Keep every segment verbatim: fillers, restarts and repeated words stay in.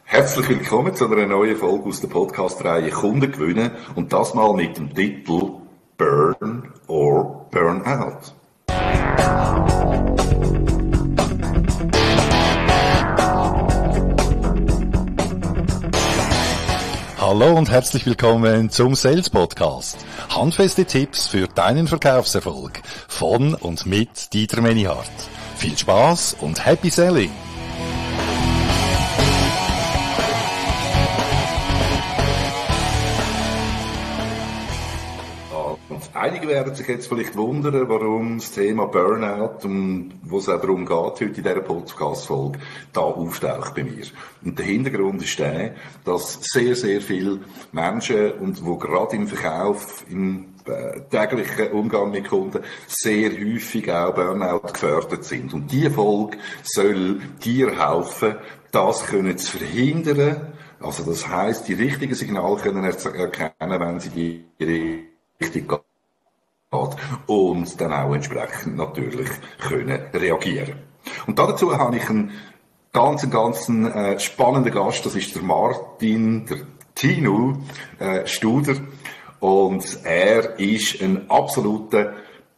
Herzlich willkommen zu einer neuen Folge aus der Podcast-Reihe Kunden gewinnen und das mal mit dem Titel Burn or Burnout. Hallo und herzlich willkommen zum Sales Podcast. Handfeste Tipps für deinen Verkaufserfolg von und mit Dieter Menihardt. Viel Spaß und Happy Selling! Einige werden sich jetzt vielleicht wundern, warum das Thema Burnout, um wo es auch darum geht, heute in dieser Podcast-Folge, da auftaucht bei mir. Und der Hintergrund ist der, dass sehr, sehr viele Menschen, und wo gerade im Verkauf, im äh, täglichen Umgang mit Kunden, sehr häufig auch Burnout gefördert sind. Und diese Folge soll dir helfen, das können zu verhindern. Also das heisst, die richtigen Signale können erkennen, wenn sie die richtig gehen. Und dann auch entsprechend natürlich können reagieren. Und dazu habe ich einen ganz, ganz äh, spannenden Gast, das ist der Martin, der Tino äh, Studer. Und er ist ein absoluter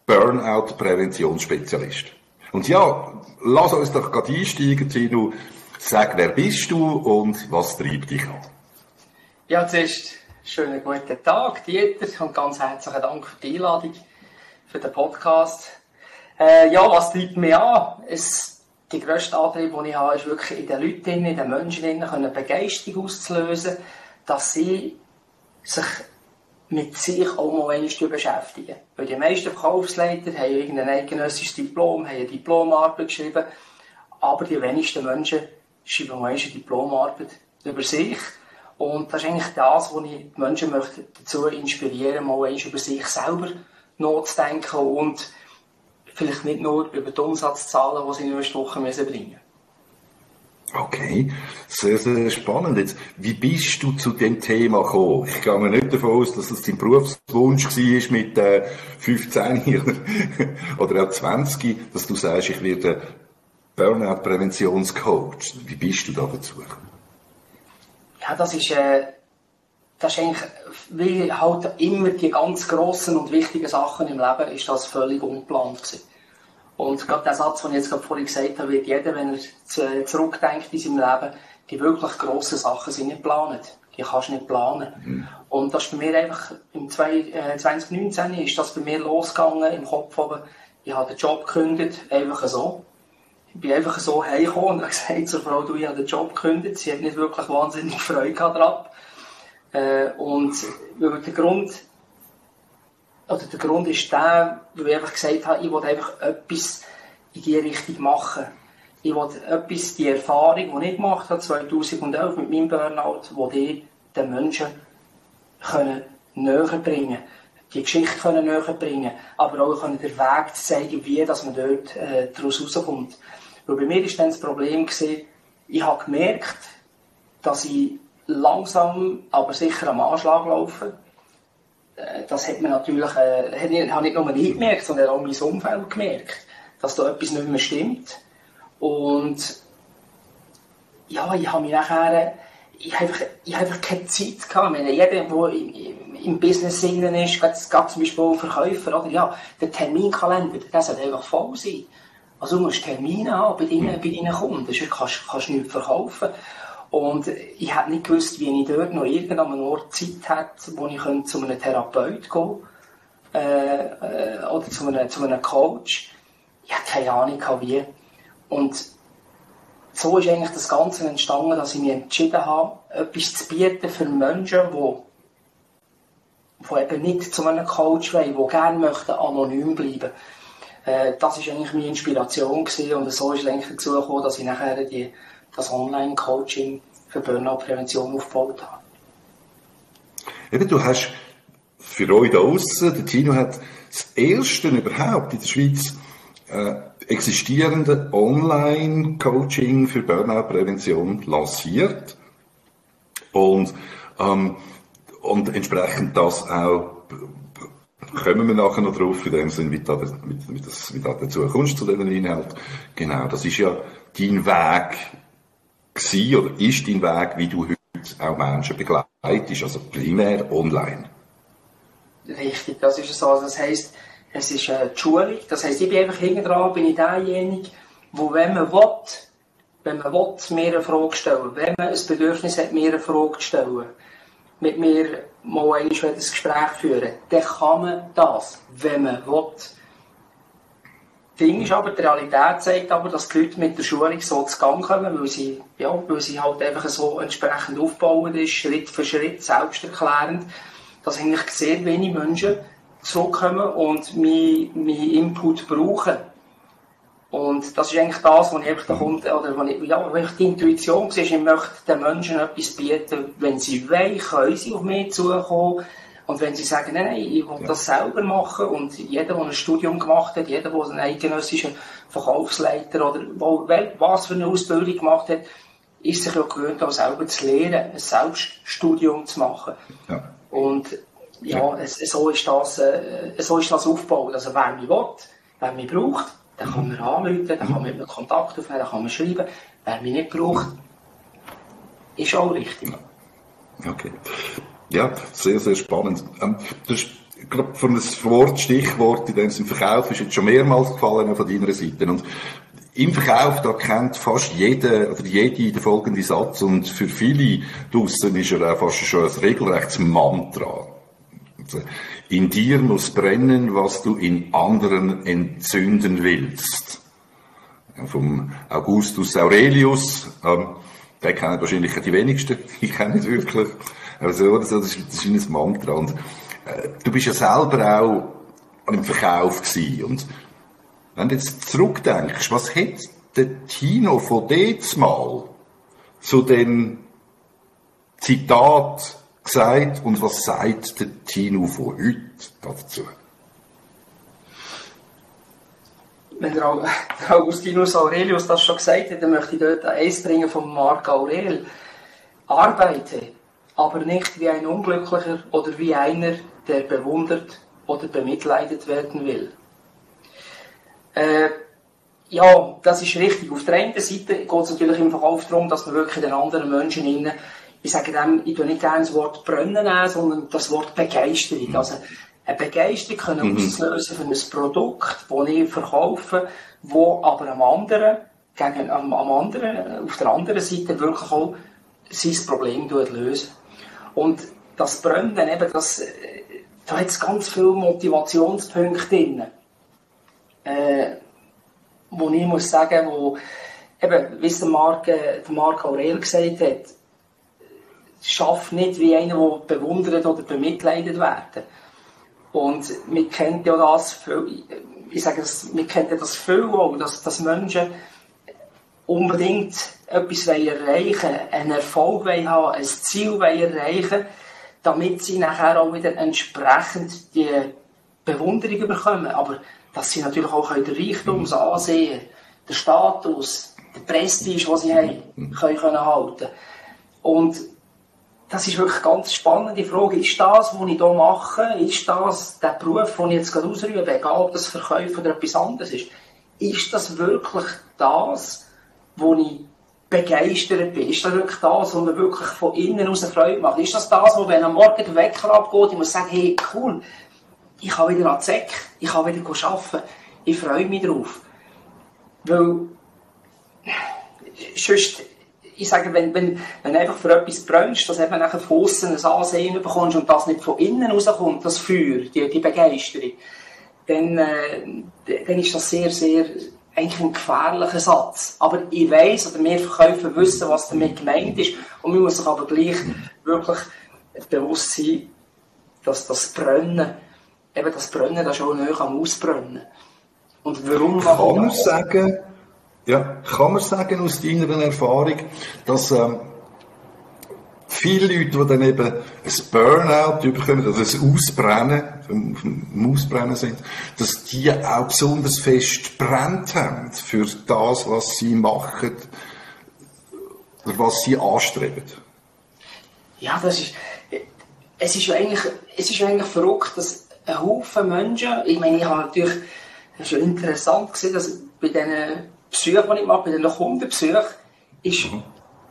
Burnout-Präventionsspezialist. Und ja, lass uns doch gerade einsteigen, Tino. Sag, wer bist du und was treibt dich an? Ja, zuerst schönen guten Tag, Dieter, und ganz herzlichen Dank für die Einladung, für den Podcast. Äh, ja, was treibt mich an? Es, die grösste Antrieb, die ich habe, ist wirklich in den Leuten, in den Menschen, eine Begeisterung auszulösen, dass sie sich mit sich auch mal einmal beschäftigen. Weil die meisten Verkaufsleiter haben irgendein eidgenössisches Diplom, haben eine Diplomarbeit geschrieben, aber die wenigsten Menschen schreiben mal eine Diplomarbeit über sich. Und das ist eigentlich das, was ich die Menschen möchte dazu inspirieren, mal einmal über sich selber nachzudenken und vielleicht nicht nur über die Umsatzzahlen, die sie in der nächsten Woche bringen müssen. Okay, sehr, sehr spannend. Jetzt, wie bist du zu dem Thema gekommen? Ich gehe mir nicht davon aus, dass es dein Berufswunsch war mit äh, fünfzehn oder auch zwanzig, dass du sagst, ich werde Burnout-Präventionscoach. Wie bist du da dazu gekommen? Ja, das ist, äh, das ist eigentlich, wie halt immer die ganz grossen und wichtigen Sachen im Leben, ist das völlig ungeplant gewesen. Und gerade der Satz, den ich jetzt gerade vorhin gesagt habe, wird jeder, wenn er zurückdenkt in seinem Leben, die wirklich grossen Sachen sind nicht geplant. Die kannst du nicht planen. Mhm. Und das ist bei mir einfach, im zwanzig neunzehn ist das bei mir losgegangen, im Kopf oben. Ich habe den Job gekündigt, einfach so. Ich bin einfach so heimgekommen und habe gesagt zur Frau, du, ich habe den Job gekündigt. Sie hat nicht wirklich wahnsinnig Freude daran. Äh, und weil der Grund, oder der Grund ist der, weil ich einfach gesagt habe, ich will einfach etwas in diese Richtung machen. Ich will etwas, die Erfahrung, die ich gemacht habe, zweitausendelf mit meinem Burnout, die die den Menschen können näher bringen können. Die Geschichte können näher bringen, aber auch können den Weg zeigen, wie dass man dort äh, daraus rauskommt. Weil bei mir war dann das Problem gewesen, ich habe gemerkt, dass ich langsam, aber sicher am Anschlag laufe. Äh, das hat man natürlich, äh, hat nicht, habe nicht nur ich gemerkt, sondern auch mein Umfeld gemerkt, dass da etwas nicht mehr stimmt. Und ja, ich habe mich nachher, ich habe einfach, ich habe einfach keine Zeit gehabt. Meine, jeder, der im, im Business drin ist, es gab zum Beispiel auch Verkäufer, oder? Ja, der Terminkalender, der sollte einfach voll sein. Also du musst Termine haben bei deinen, bei deinen Kunden, sonst kannst, kannst du nichts verkaufen. Und ich hätte nicht gewusst, wie ich dort noch irgendeinem Ort Zeit hätte, wo ich zu einem Therapeut gehen äh, äh, oder zu einem, zu einem Coach. Ich hatte keine Ahnung, wie. Und so ist eigentlich das Ganze entstanden, dass ich mich entschieden habe, etwas zu bieten für Menschen, die, die eben nicht zu einem Coach wollen, die gerne möchten, anonym bleiben. Äh, das war eigentlich meine Inspiration gewesen, und so ist es eigentlich dazu gekommen, dass ich nachher die, das Online-Coaching für Burnout-Prävention aufgebaut habe. Eben, du hast für euch da aussen, der Tino hat das erste überhaupt in der Schweiz äh, existierende Online-Coaching für Burnout-Prävention lanciert und, ähm, und entsprechend das auch, kommen wir nachher noch drauf, in dem Sinne, wie du da, mit, mit das, wie da dazu kommst, zu diesem Inhalt. Genau, das ist ja dein Weg gewesen oder ist dein Weg, wie du heute auch Menschen begleitest, also primär online? Richtig, das ist so. Also das heisst, es ist äh, die Schulung. Das heisst, ich bin einfach hinten dran, bin ich derjenige, wo, wenn man will, wenn man will, mir eine Frage stellen, wenn man ein Bedürfnis hat, mir eine Frage stellen, mit mir mal einmal ein Gespräch führen, dann kann man das, wenn man will. Das Ding ist aber, die Realität zeigt aber, dass die Leute mit der Schulung so zu Gang kommen, weil sie, ja, weil sie halt einfach so entsprechend aufgebaut ist, Schritt für Schritt, selbsterklärend, dass eigentlich sehr wenige Menschen zurückkommen und meinen Input brauchen. Und das ist eigentlich das, was ich einfach da kommt, oder was ich, ja, wenn ich die Intuition sehe, ich möchte den Menschen etwas bieten, wenn sie wollen, können sie auf mich zukommen. Und wenn sie sagen, nein, nein, ich will ja. das selber machen, und jeder, der ein Studium gemacht hat, jeder, der einen eidgenössischen Verkaufsleiter oder wo, was für eine Ausbildung gemacht hat, ist sich ja gewöhnt, auch selber zu lernen, ein Selbststudium zu machen. Ja. Und ja, ja. Es, so, ist das, äh, so ist das aufgebaut. Also wer mich will, wer mich braucht, dann kann man anrufen, dann kann man mit mir Kontakt aufnehmen, dann kann man schreiben. Wer mich nicht braucht, ist auch richtig. Okay. Ja, sehr, sehr spannend. Ähm, das ist, ich glaube, von einem Wort, Stichwort in dem Verkauf ist jetzt schon mehrmals gefallen von deiner Seite. Und im Verkauf, da kennt fast jeder oder jede den folgenden Satz, und für viele draussen ist er auch fast schon ein regelrechtes Mantra. Also, in dir muss brennen, was du in anderen entzünden willst. Ja, vom Augustus Aurelius, ähm, den kennen wahrscheinlich die wenigsten, ich kenne nicht wirklich. Also, das ist, das ist ein Mantra. Und äh, du bist ja selber auch im Verkauf gewesen. Und wenn du jetzt zurückdenkst, was hat der Tino von damals zu dem Zitat gesagt und was sagt der Tino von heute dazu? Wenn der Augustinus Aurelius das schon gesagt hat, dann möchte ich dort eins bringen von Marc Aurel. Arbeite, aber nicht wie ein Unglücklicher oder wie einer, der bewundert oder bemitleidet werden will. Äh, ja, das ist richtig. Auf der einen Seite geht es natürlich im Verkauf darum, dass man wirklich den anderen Menschen innen, ich sage dem, ich tue nicht gerne das Wort brennen nehmen, sondern das Wort Begeisterung. Also, eine Begeisterung können mhm. auslösen für ein Produkt, das ich verkaufe, wo aber am anderen, gegen, am, am anderen, auf der anderen Seite wirklich auch sein Problem lösen. Und das Brennen, eben, das, da hat es ganz viele Motivationspunkte drin. Äh, wo ich muss sagen, wo, eben, wie es der Marc, äh, der Marc Aurel gesagt hat, schaff nicht wie einer, der bewundert oder bemitleidet werden. Und wir kennen ja das viel, ich sage das, wir kennen das viel auch, dass, dass Menschen unbedingt etwas erreichen wollen, einen Erfolg haben, ein Ziel erreichen, damit sie nachher auch wieder entsprechend die Bewunderung bekommen. Aber dass sie natürlich auch den Reichtum, das Ansehen, den Status, den Prestige, den sie haben, können, können halten. Und das ist wirklich eine ganz spannende Frage. Ist das, was ich hier mache, ist das der Beruf, den ich jetzt gerade ausübe, egal ob das Verkäufer oder etwas anderes ist, ist das wirklich das, wo ich begeistert bin? Ist das wirklich das, was mir wirklich von innen aus eine Freude macht? Ist das das, wo, wenn am Morgen der Wecker abgeht, ich muss sagen, hey, cool, ich kann wieder an die Säcke, ich kann wieder arbeiten, ich freue mich drauf. Weil, sonst, ich sage, wenn, wenn, wenn du einfach für etwas brennst, dass eben nachher von aussen ein Ansehen bekommst und das nicht von innen rauskommt, das Feuer, die, die Begeisterung, dann, äh, dann ist das sehr, sehr, eigentlich ein gefährlicher Satz. Aber ich weiss, oder wir Verkäufer wissen, was damit gemeint ist, und man muss sich aber gleich wirklich bewusst sein, dass das Brennen, eben das Brennen, das schon näher am Ausbrennen. Und warum kann man sagen, ja, kann man sagen aus deiner Erfahrung, dass ähm, viele Leute, die dann eben ein Burnout bekommen, also ein Ausbrennen, ein Ausbrennen sind, dass die auch besonders fest brennt haben für das, was sie machen, oder was sie anstreben? Ja, das ist, es ist ja eigentlich, es ist ja eigentlich verrückt, dass ein Haufen Menschen, ich meine, ich habe natürlich, es ist ja interessant gesehen, dass bei diesen Besuchen, die ich mache, bei den Kundenbesuchen, ist, mhm.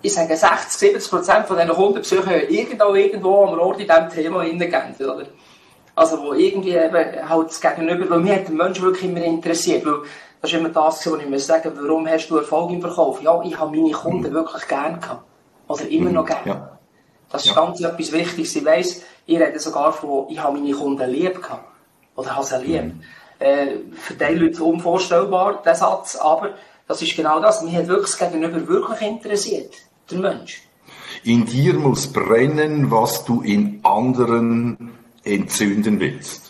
ich sage, sechzig, siebzig Prozent von diesen Kundenbesuchen haben irgendwo, irgendwo am Ort in diesem Thema hineingegeben, oder? Also, wo irgendwie eben halt das Gegenüber, weil mir hat der Mensch wirklich immer interessiert, weil das ist immer das, was ich mir sage, warum hast du Erfolg im Verkauf? Ja, ich habe meine Kunden mhm. wirklich gern gehabt. Oder immer noch gern. Ja. Das ist ja. ganz etwas Wichtiges. Ich weiss, ich rede sogar von, ich habe meine Kunden lieb gehabt. Oder habe sie lieb. Mhm. Äh, für die Leute unvorstellbar, der Satz, aber das ist genau das. Mich hat wirklich das Gegenüber wirklich interessiert. Der Mensch. In dir muss brennen, was du in anderen entzünden willst.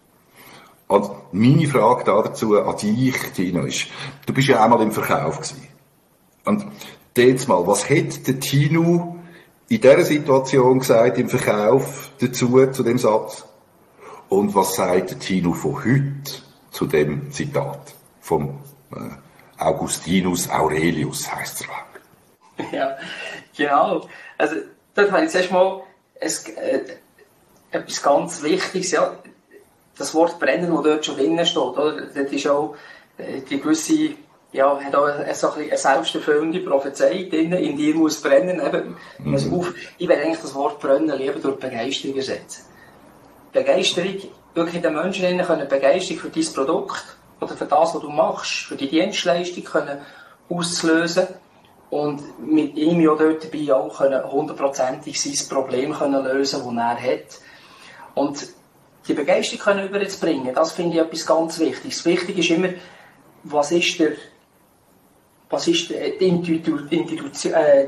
Also meine Frage dazu an dich, Tino, ist, du bist ja einmal im Verkauf gewesen. Und jetzt mal, was hätte der Tino in dieser Situation gesagt, im Verkauf dazu, zu dem Satz? Und was sagt der Tino von heute zu dem Zitat vom äh, Augustinus Aurelius, heisst es lang. Ja, genau. Also, dort habe ich zuerst mal es, äh, etwas ganz Wichtiges, ja. Das Wort brennen, das dort schon drinnen steht, oder? Das ist auch äh, die gewisse, ja, hat auch eine, so eine selbsterfüllende Prophezeiung drin. In dir muss brennen, eben. Mhm. Also auf, ich will eigentlich das Wort brennen lieber durch Begeisterung ersetzen. Begeisterung, wirklich den Menschen drinnen können Begeisterung für dein Produkt oder für das, was du machst, für die Dienstleistung können auslösen und mit ihm ja dort dabei auch können hundertprozentig sein Problem können lösen, das er hat. Und die Begeisterung können überzubringen, das finde ich etwas ganz Wichtiges. Wichtig ist immer, was ist der, was ist der, die Institution, äh,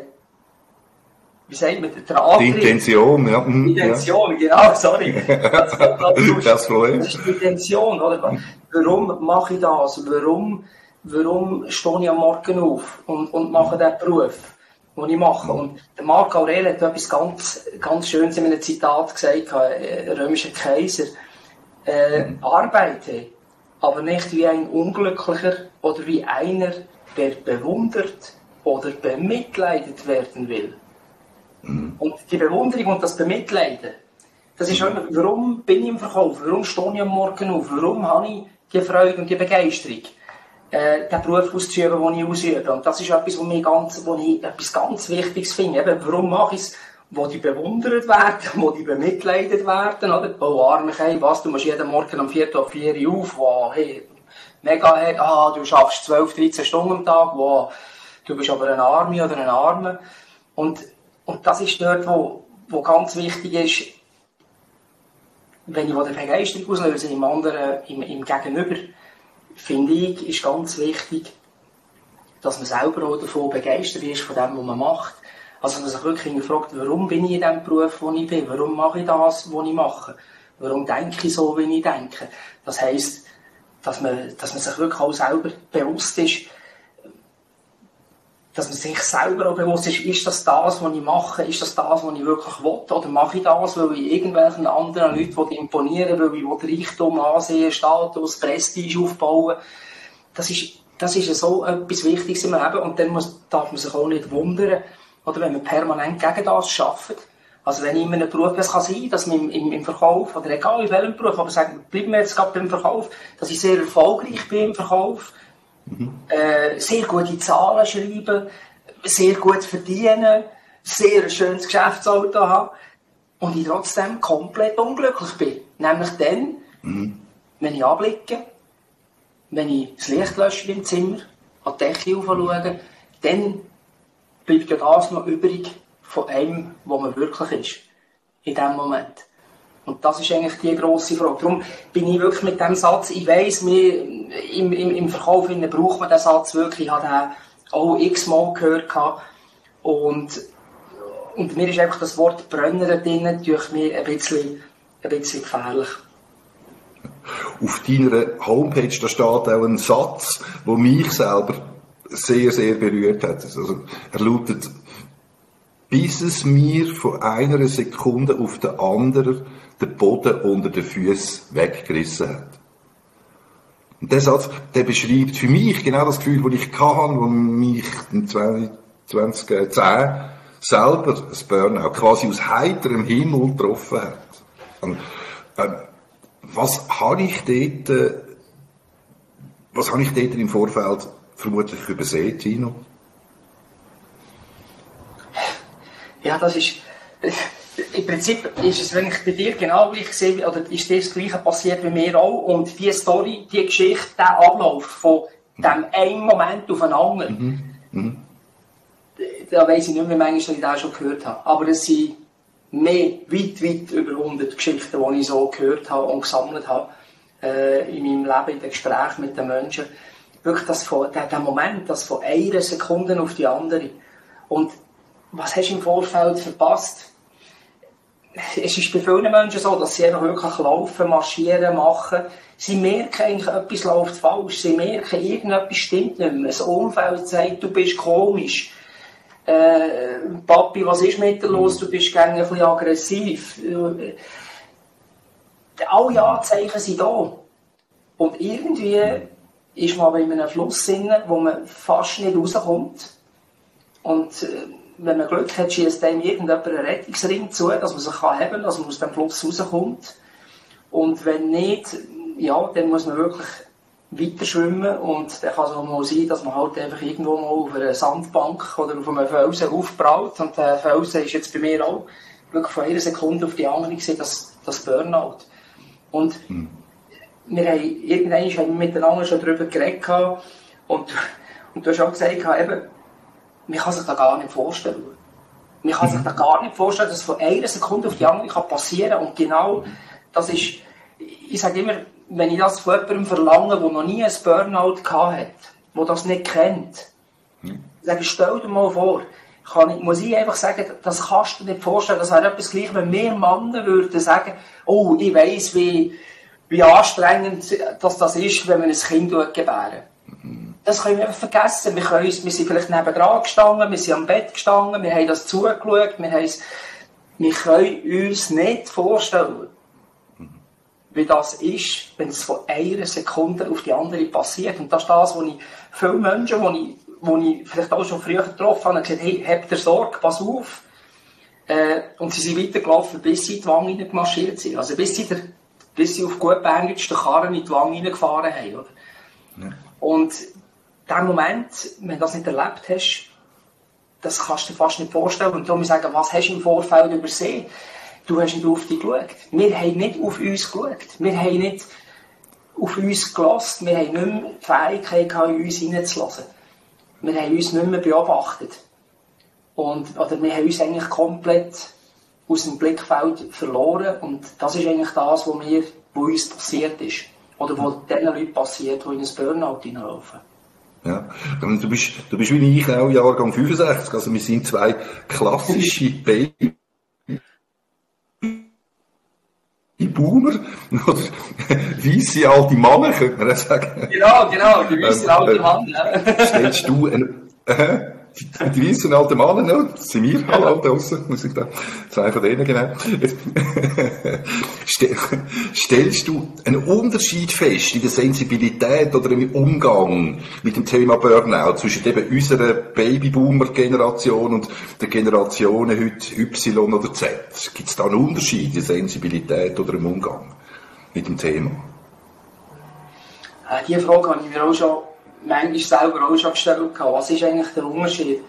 wie sagt man, der Antrieb? Die Intention, ja. Die Intention, ja. Genau, sorry. Das, das, das, das, das ist die Intention, oder? Warum mache ich das? Warum, warum stehe ich am Morgen auf und, und mache diesen Beruf, den ich mache? Und der Marc Aurel hat etwas ganz, ganz Schönes in einem Zitat gesagt, ein römischer Kaiser. Äh, mhm. Arbeite, aber nicht wie ein Unglücklicher oder wie einer, der bewundert oder bemitleidet werden will. Mhm. Und die Bewunderung und das Bemitleiden, das ist immer, warum bin ich im Verkauf, warum stehe ich am Morgen auf, warum habe ich die Freude und die Begeisterung, äh, den Beruf auszuüben, den ich ausübe. Und das ist etwas, was, mich ganz, was ich etwas ganz Wichtiges finde. Eben, warum mache ich es, wo die bewundert werden, wo die bemitleidet werden, oder? Oh, arme Kei, was, du musst jeden Morgen um vier Uhr vier Uhr auf, wow, hey, mega, hey, ah, du schaffst zwölf, dreizehn Stunden am Tag, wow, du bist aber ein Arme oder ein Arme. Und, und das ist dort, wo, wo ganz wichtig ist, wenn ich eine Begeisterung auslöse im anderen, im, im Gegenüber, finde ich, ist ganz wichtig, dass man selber auch davon begeistert ist, von dem, was man macht. Also, man sich wirklich fragt, warum bin ich in dem Beruf, wo ich bin? Warum mache ich das, was ich mache? Warum denke ich so, wie ich denke? Das heisst, dass man, dass man sich wirklich auch selber bewusst ist, dass man sich selber auch bewusst ist, ist das das, was ich mache? Ist das das, was ich wirklich will? Oder mache ich das, weil ich irgendwelchen anderen Leuten imponieren will, weil ich Reichtum, Ansehen, Status, Prestige aufbauen? Das ist, das ist so etwas Wichtiges im Leben. Und dann muss, darf man sich auch nicht wundern, oder wenn man permanent gegen das arbeitet. Also wenn ich in einem Beruf, es kann sein, dass man im, im, im Verkauf, oder egal in welchem Beruf, aber sagen, bleiben wir jetzt gerade beim Verkauf, dass ich sehr erfolgreich bin im Verkauf, mhm. äh, sehr gute Zahlen schreiben, sehr gut verdienen, sehr ein schönes Geschäftsauto haben und ich trotzdem komplett unglücklich bin. Nämlich dann, mhm. wenn ich abblicke, wenn ich das Licht lösche im Zimmer, an die Decke raufschaue, dann bleibt ja das noch übrig von einem, wo man wirklich ist. In dem Moment. Und das ist eigentlich die grosse Frage. Darum bin ich wirklich mit dem Satz, ich weiss, mir, im, im, im Verkauf braucht man den Satz wirklich. Ich habe den auch x-mal gehört. Und, und mir ist einfach das Wort Brennen da drin, durch mich ein bisschen, ein bisschen gefährlich. Auf deiner Homepage da steht auch ein Satz, der mich selber sehr, sehr berührt hat. Also, er lautet, bis es mir von einer Sekunde auf die andere den Boden unter den Füßen weggerissen hat. Und der Satz, der beschreibt für mich genau das Gefühl, das ich hatte, als mich zwanzig zehn selber das Burnout quasi aus heiterem Himmel getroffen hat. Und, äh, was habe ich dort, äh, was habe ich dort im Vorfeld vermutlich übersehen, Tino? Ja, das ist, im Prinzip ist es eigentlich bei dir genau gleich gesehen, oder ist dir das Gleiche passiert wie mir auch, und die Story, die Geschichte, der Ablauf von dem einen Moment auf den anderen, Mhm. Mhm. da weiss ich nicht mehr, manchmal, dass ich das schon gehört habe. Aber es sind mehr, weit, weit über hundert Geschichten, die ich so gehört habe und gesammelt habe, äh, in meinem Leben, in den Gesprächen mit den Menschen. Wirklich das von, der, der Moment, das von einer Sekunde auf die andere. Und was hast du im Vorfeld verpasst? Es ist bei vielen Menschen so, dass sie einfach wirklich laufen, marschieren, machen. Sie merken eigentlich, etwas läuft falsch. Sie merken, irgendetwas stimmt nicht mehr. Das Umfeld sagt, du bist komisch. Äh, Papi, was ist mit dir los? Du bist gegen ein bisschen aggressiv. Alle Anzeichen sind da. Und irgendwie ist man aber in einem Fluss drin, wo man fast nicht rauskommt. Und äh, wenn man Glück hat, schießt einem irgendjemand einen Rettungsring zu, dass man sich heben kann, dass man aus dem Fluss rauskommt. Und wenn nicht, ja, dann muss man wirklich weiter schwimmen, und dann kann es auch mal sein, dass man halt einfach irgendwo mal auf einer Sandbank oder auf einem Felsen aufbraut, und der Felsen ist jetzt bei mir auch wirklich von einer Sekunde auf die andere gesehen, das, das Burnout. Und hm. wir haben irgendwann haben wir miteinander schon darüber geredet, und, und du hast auch gesagt, eben, man kann sich das gar nicht vorstellen. Man kann sich das gar nicht vorstellen, dass es von einer Sekunde auf die andere passieren kann. Und genau das ist, ich sage immer, wenn ich das von jemandem verlange, der noch nie ein Burnout hatte, der das nicht kennt, mhm. sage ich, stell dir mal vor, kann ich, muss ich einfach sagen, das kannst du dir nicht vorstellen. Das wäre etwas gleich, wenn mehr Männer würden sagen, oh, ich weiss, wie, wie anstrengend das, das ist, wenn man ein Kind gebären. Mhm. Das können wir einfach vergessen. Wir, können uns, wir sind vielleicht nebendran gestanden, wir sind am Bett gestanden, wir haben das zugeschaut, wir, haben es, wir können uns nicht vorstellen, wie das ist, wenn es von einer Sekunde auf die andere passiert. Und das ist das, was ich viele Menschen, die ich, wo ich vielleicht auch schon früher getroffen habe, gesagt, hey, habt ihr Sorge, pass auf. Äh, und sie sind weitergelaufen, bis sie in die Wange hineingemarschiert sind. Also bis sie, der, bis sie auf gut Englisch den Karren in die Wange hineingefahren haben. Oder? Ja. Und der Moment, wenn du das nicht erlebt hast, das kannst du dir fast nicht vorstellen. Und darum sagen, was hast du im Vorfeld übersehen? Du hast nicht auf dich geschaut. Wir haben nicht auf uns geschaut. Wir haben nicht auf uns gelassen. Wir haben nicht mehr die Fähigkeit, in uns hineinzulassen. Wir haben uns nicht mehr beobachtet. Und, oder wir haben uns eigentlich komplett aus dem Blickfeld verloren. Und das ist eigentlich das, was, mir, was uns passiert ist. Oder was den Leuten passiert, die in ein Burnout hineinlaufen. Ja, du bist, du bist wie ich auch Jahrgang fünfundsechzig. Also wir sind zwei klassische Babys. Die Boomer, oder weisse alte Männer, könnte man auch sagen. Genau, genau, die weisse alte Männer. Ja. Stellst du einen, äh, die, die weissen alten Männer noch, das sind wir, alle da draussen, muss ich da, zwei von denen, genau. Stellst du einen Unterschied fest in der Sensibilität oder im Umgang mit dem Thema Burnout zwischen eben unserer Babyboomer-Generation und der Generationen heute Y oder Z? Gibt es da einen Unterschied in der Sensibilität oder im Umgang mit dem Thema? Äh, diese Frage habe ich mir auch schon manchmal selber auch schon gestellt. Was ist eigentlich der Unterschied?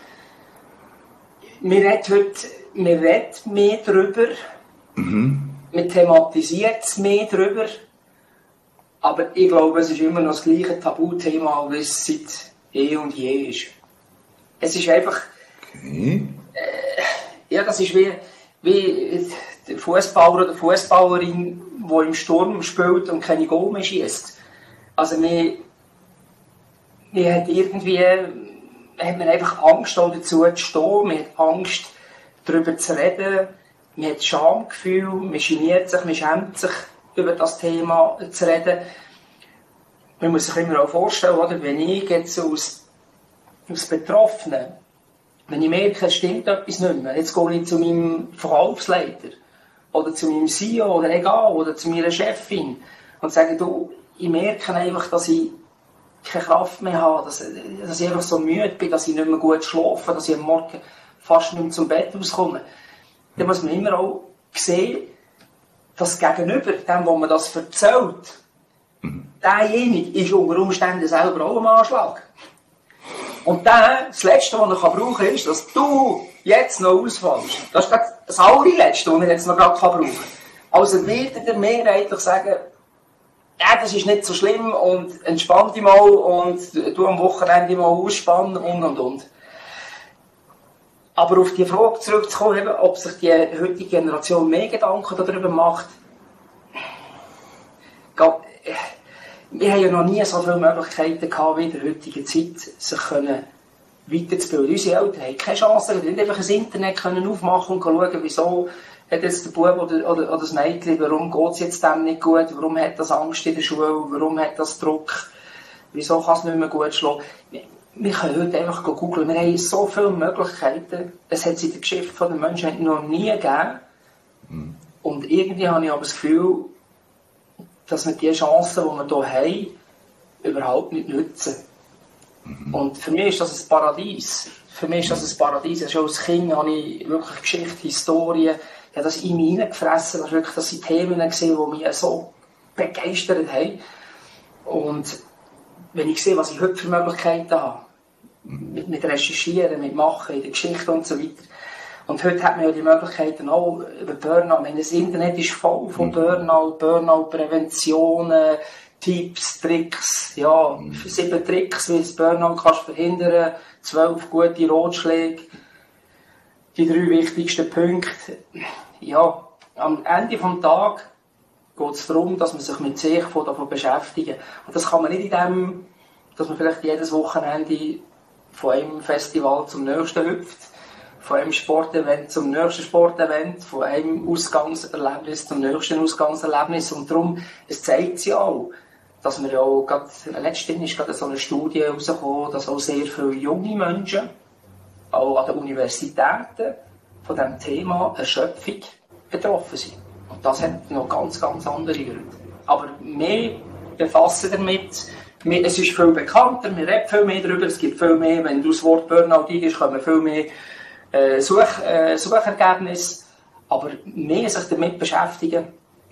Wir reden heute wir reden mehr darüber, mhm. man thematisiert es mehr darüber, aber ich glaube, es ist immer noch das gleiche Tabuthema, wie es seit eh und je ist. Es ist einfach, okay. äh, ja, das ist wie, wie der Fußballer oder Fußballerin, die im Sturm spielt und keine Goal mehr schießt. Also wir Man hat irgendwie, hat man einfach Angst, dazu zu stehen, man hat Angst, darüber zu reden, man hat Schamgefühl, man geniert sich, man schämt sich, über das Thema zu reden. Man muss sich immer auch vorstellen, oder, wenn ich jetzt aus, aus Betroffenen, wenn ich merke, es stimmt etwas nicht mehr, jetzt gehe ich zu meinem Verkaufsleiter, oder zu meinem C E O, oder egal, oder zu meiner Chefin, und sage, du, ich merke einfach, dass ich keine Kraft mehr habe, dass, dass ich einfach so müde bin, dass ich nicht mehr gut schlafe, dass ich am Morgen fast nicht mehr zum Bett rauskomme. Dann muss man immer auch sehen, dass gegenüber dem, wo man das erzählt, mhm. derjenige ist unter Umständen selber auch am Anschlag. Und dann, das Letzte, was er brauchen kann, ist, dass du jetzt noch ausfällst. Das ist das allerletzte, was er jetzt noch gerade brauchen kann. Also wird er mehrheitlich sagen, ja, das ist nicht so schlimm und entspann dich mal und du am Wochenende mal ausspannen und und und. Aber auf die Frage zurückzukommen, ob sich die heutige Generation mehr Gedanken darüber macht, wir haben ja noch nie so viele Möglichkeiten gehabt wie in der heutigen Zeit, sich können weiterzubilden. Unsere Eltern haben keine Chance, die nicht einfach ein Internet können aufmachen und schauen, wieso hat jetzt der Bub oder, oder, oder das Mädchen, warum geht es jetzt dem nicht gut, warum hat das Angst in der Schule, warum hat das Druck, wieso kann es nicht mehr gut schlagen. Wir können heute einfach googeln, wir haben so viele Möglichkeiten, es hat es in der Geschichte der Menschheit noch nie gegeben. Mhm. Und irgendwie habe ich aber das Gefühl, dass wir die Chancen, die wir hier haben, überhaupt nicht nutzen. Mhm. Und für mich ist das ein Paradies. Für mich ist das ein Paradies. Schon als Kind habe ich wirklich Geschichte, Historie, ich habe das in mich hineingefressen. Das, wirklich, das sind Themen gesehen, die mich so begeistert haben. Und wenn ich sehe, was ich heute für Möglichkeiten habe, mit, mit Recherchieren, mit Machen, in der Geschichte und so weiter. Und heute hat man ja die Möglichkeiten auch über Burnout. Ich meine, das Internet ist voll von Burnout, Burnout-Präventionen, Tipps, Tricks, ja, sieben Tricks, wie du das Burnout kannst verhindern, zwölf gute Ratschläge, die drei wichtigsten Punkte. Ja, am Ende des Tages geht es darum, dass man sich mit sich davon beschäftigen. Und das kann man nicht in dem, dass man vielleicht jedes Wochenende von einem Festival zum nächsten hüpft, von einem Sportevent zum nächsten Sportevent, von einem Ausgangserlebnis zum nächsten Ausgangserlebnis. Und darum, es zeigt sich auch, dass wir ja auch, gerade, letztens ist gerade so eine Studie herausgekommen, dass auch sehr viele junge Menschen, auch an den Universitäten, von diesem Thema Erschöpfung betroffen sind. Und das hat noch ganz, ganz andere Gründe. Aber wir befassen damit, es ist viel bekannter, wir reden viel mehr darüber, es gibt viel mehr, wenn du das Wort Burnout eingibst, kommen viel mehr äh, Such, äh, Suchergebnisse. Aber mehr sich damit beschäftigen,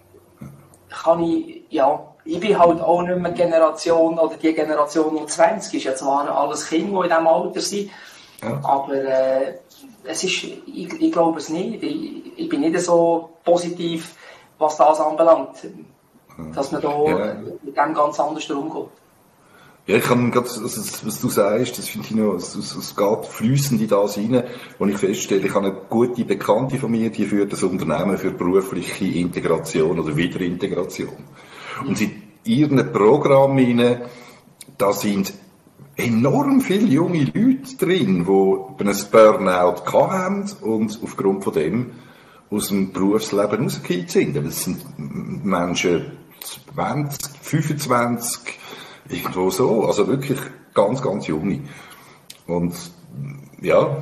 kann ich, ja, ich bin halt auch nicht mehr Generation, oder die Generation um zwanzig ist ja zwar alles Kinder, die in diesem Alter sind, ja. aber äh, es ist, ich, ich glaube es nicht. Ich, ich bin nicht so positiv, was das anbelangt, dass man da ja. mit dem ganz anders umgeht. Ja, ich kann gerade, also, was du sagst, das finde ich noch, es, es geht fließend in das rein, wo ich feststelle, ich habe eine gute Bekannte von mir, die führt das Unternehmen für berufliche Integration oder Wiederintegration. Mhm. Und in ihren Programmen hinein, da sind enorm viele junge Leute drin, die ein Burnout hatten und aufgrund von dem aus dem Berufsleben rausgekehrt sind. Das sind Menschen zwanzig, fünfundzwanzig, irgendwo so, also wirklich ganz, ganz junge. Und ja,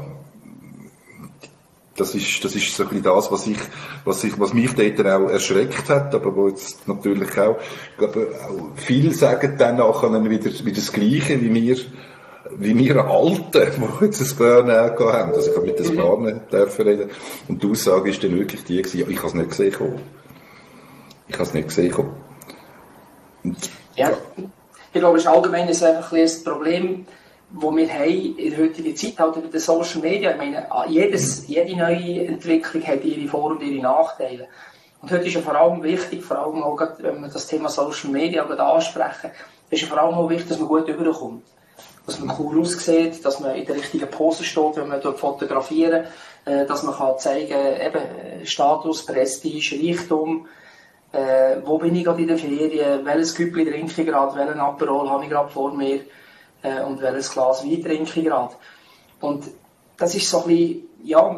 das ist, das ist so ein bisschen das, was ich, was ich, was mich dort auch erschreckt hat, aber wo jetzt natürlich auch, ich glaube, auch viele sagen dann nachher wieder, wieder das Gleiche, wie wir, wie wir Alten, die jetzt ein Burnout haben. Also ich habe mit den Paaren dürfen reden. Und die Aussage ist dann wirklich die gewesen, ja, ich habe es nicht gesehen kommen. Ich habe es nicht gesehen kommen. Und, ja. ja. Ich glaube, es ist allgemein einfach ein Problem, das wir haben in der heutigen Zeit, halt über die Social Media. Ich meine, jedes, jede neue Entwicklung hat ihre Vor- und ihre Nachteile. Und heute ist ja vor allem wichtig, vor allem auch, wenn wir das Thema Social Media ansprechen, ist ja vor allem auch wichtig, dass man gut rüberkommt. Dass man cool aussieht, dass man in der richtigen Pose steht, wenn man dort fotografieren, dass man kann zeigen, eben, Status, Prestige, Reichtum, Äh, wo bin ich gerade in der Ferien, welches Küppli trinke ich gerade, welchen Aperol habe ich gerade vor mir äh, und welches Glas Wein trinke ich gerade. Und das ist so ein bisschen, ja,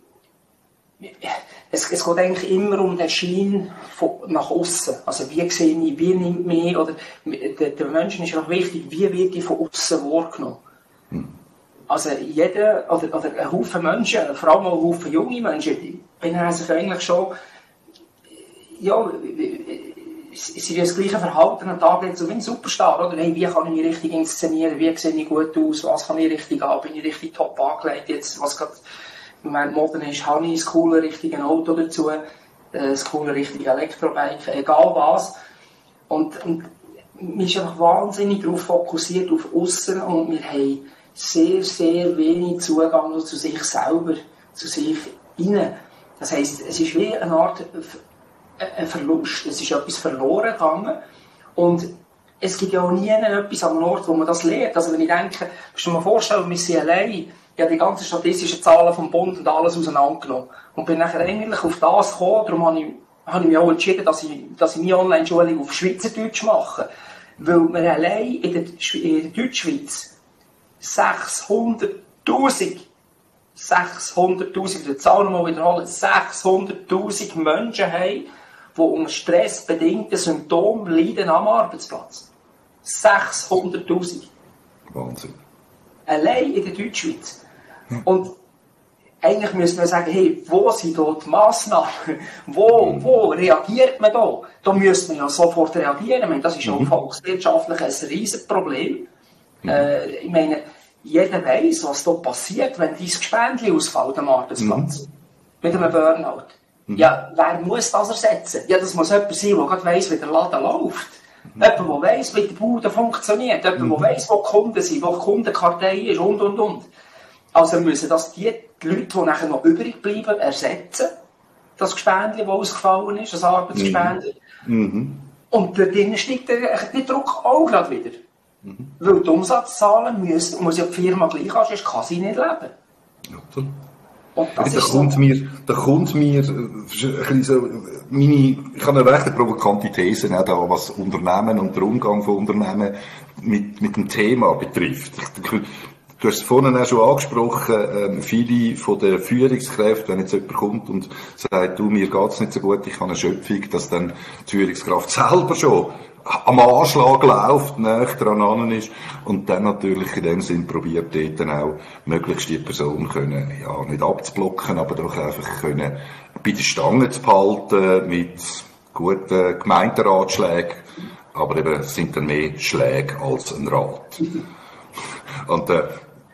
es, es geht eigentlich immer um den Schein von, nach außen. Also wie sehe ich, wie nimmt mich, oder der, der Menschen ist auch wichtig, wie wird ich von außen wahrgenommen. Hm. Also jeder, oder, oder ein Haufen Menschen, vor allem auch ein Haufen junge Menschen, die benehmen sich eigentlich schon, ja, sie haben das gleiche Verhalten an den Tag legen, so wie ein Superstar, oder? Hey, wie kann ich mich richtig inszenieren, wie sehe ich gut aus, was kann ich richtig an, bin ich richtig top angelegt, jetzt, was gerade im Moment Mode ist, habe ich das coole, richtige Auto dazu, das coole, richtige Elektrobike, egal was. Und, und man ist einfach wahnsinnig darauf fokussiert, auf Aussen, und wir haben sehr, sehr wenig Zugang zu sich selber, zu sich hinein. Das heisst, es ist wie eine Art ein Verlust. Es ist etwas verloren gegangen. Und es gibt ja auch nie etwas an einem Ort, wo man das lernt. Also wenn ich denke, kannst du dir mal vorstellen, wir sind allein, ich habe die ganzen statistischen Zahlen vom Bund und alles auseinandergenommen. Und bin nachher eigentlich auf das gekommen, darum habe ich, habe ich mich auch entschieden, dass ich, dass ich meine Online-Schulung auf Schweizerdeutsch mache. Weil wir allein in der, in der Deutschschweiz sechshunderttausend, sechshunderttausend, die Zahl nochmal wiederholen, sechshunderttausend Menschen haben, die unter stressbedingten Symptomen leiden am Arbeitsplatz. sechshunderttausend. Wahnsinn. Allein in der Deutschschweiz. Hm. Und eigentlich müssen wir sagen, hey, wo sind da die Massnahmen? Wo, hm. wo reagiert man da? Da müsste man ja sofort reagieren. Ich meine, das ist auch mhm. volkswirtschaftlich ein riesen Problem. Mhm. Äh, ich meine, jeder weiss, was da passiert, wenn dein Gespendli ausfällt am Arbeitsplatz. Mhm. Mit einem Burnout. Mhm. Ja, wer muss das ersetzen? Ja, das muss jemand sein, der gerade weiss, wie der Laden läuft. Mhm. Jemand, der weiss, wie die Bude funktioniert. Jemand, mhm. der weiss, wo die Kunden sind, wo die Kundenkartei ist und, und, und. Also müssen das die, die Leute, die nachher noch übrig bleiben, ersetzen. Das Gespendli, das ausgefallen ist, das Arbeitsgespendli. Mhm. Und dort steigt der, der Druck auch gerade wieder. Mhm. Weil die Umsatzzahlen müssen, muss ja die Firma gleich haben, sonst kann sie nicht leben. Ja. Und das da, ist kommt so. mir, da kommt mir ein bisschen so meine, ich habe eine recht provokante These, auch da, was Unternehmen und der Umgang von Unternehmen mit, mit dem Thema betrifft. Ich, du hast es vorhin auch schon angesprochen, ähm, viele von den Führungskräften, wenn jetzt jemand kommt und sagt, du, mir geht's nicht so gut, ich habe eine Schöpfung, dass dann die Führungskraft selber schon am Anschlag läuft, näher dran ist und dann natürlich in dem Sinn probiert, dort dann auch möglichst die Person können, ja, nicht abzublocken, aber doch einfach können bei der Stange zu behalten mit guten gemeinten Ratschlägen, aber eben es sind dann mehr Schläge als ein Rat. Und äh,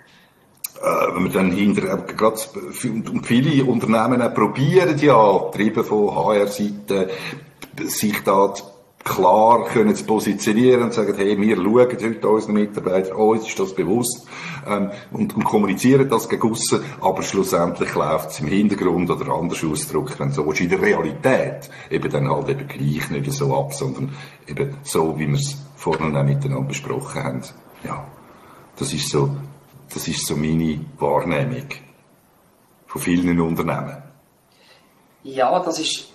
wenn man dann hinter, äh, gerade, und viele Unternehmen auch probieren ja, getrieben von H R-Seite, sich da klar können zu positionieren und sagen, hey, wir schauen heute unseren Mitarbeitern, uns ist das bewusst, ähm, und, und kommunizieren das gegen aussen, aber schlussendlich läuft es im Hintergrund oder anders ausgedrückt, wenn so ist, in der Realität eben dann halt eben gleich nicht so ab, sondern eben so, wie wir es vorhin auch miteinander besprochen haben. Ja, das ist so, das ist so meine Wahrnehmung von vielen Unternehmen. Ja, das ist,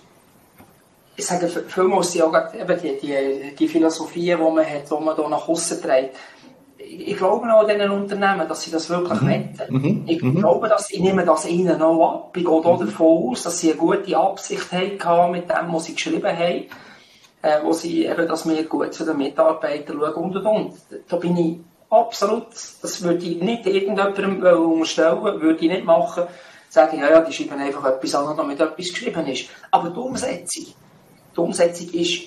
ich sage, vielmals sind auch eben die, die, die Philosophien, die man hat, die man hier nach aussen trägt. Ich glaube auch an diesen Unternehmen, dass sie das wirklich mhm. möchten. Mhm. Ich mhm. glaube, dass ich nehme das ihnen auch ab. Ich gehe auch mhm. davon aus, dass sie eine gute Absicht hatten mit dem, was sie geschrieben haben, äh, wo sie eben, dass wir gut zu den Mitarbeitern schauen und und und. Da bin ich absolut, das würde ich nicht irgendjemandem unterstellen, würde ich nicht machen, sagen, ja, ja, die schreiben einfach etwas an, damit etwas geschrieben ist. Aber die Umsetzung, die Umsetzung ist,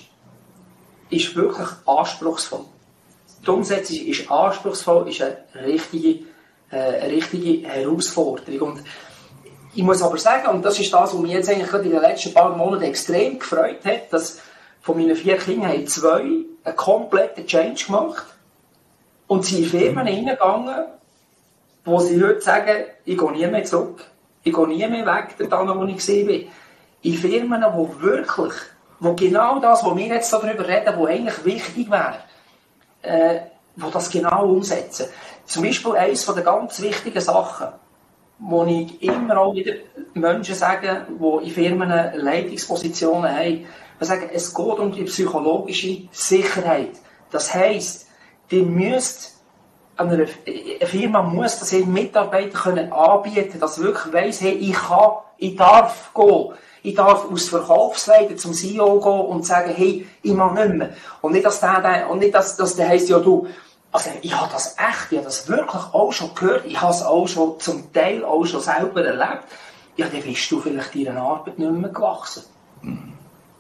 ist wirklich anspruchsvoll. Die Umsetzung ist anspruchsvoll, ist eine richtige, äh, eine richtige Herausforderung. Und ich muss aber sagen, und das ist das, was mich jetzt eigentlich gerade in den letzten paar Monaten extrem gefreut hat, dass von meinen vier Kindern haben zwei einen kompletten Change gemacht und sind in Firmen hineingegangen, wo sie heute sagen, ich gehe nie mehr zurück, ich gehe nie mehr weg, da wo ich gesehen bin. In Firmen, die wirklich, wo genau das, was wir jetzt darüber reden, was eigentlich wichtig wäre, äh, wo das genau umsetzen. Zum Beispiel eines der ganz wichtigen Sachen, wo ich immer auch wieder Menschen sage, die in Firmen Leitungspositionen haben, die sagen, es geht um die psychologische Sicherheit. Das heisst, die müsst, eine Firma muss das ihren Mitarbeitern können anbieten, dass sie wirklich weiss, hey, ich kann, ich darf gehen. Ich darf aus Verkaufsleiter zum C E O gehen und sagen, hey, ich mag nicht mehr. Und nicht, dass der, und nicht, dass, dass der heisst, ja, du, also, ich habe das echt, ich habe das wirklich auch schon gehört, ich habe es auch schon, zum Teil auch schon selber erlebt. Ja, dann bist du vielleicht deiner Arbeit nicht mehr gewachsen. Mhm.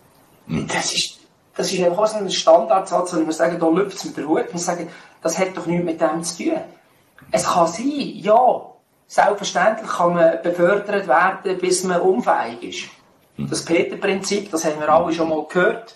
Das ist, das ist einfach so ein Standardsatz, wo ich muss sagen, da läuft es mit der Hut. Ich muss sagen, das hat doch nichts mit dem zu tun. Es kann sein, ja, selbstverständlich kann man befördert werden, bis man unfähig ist. Das Peter-Prinzip, das haben wir alle schon mal gehört.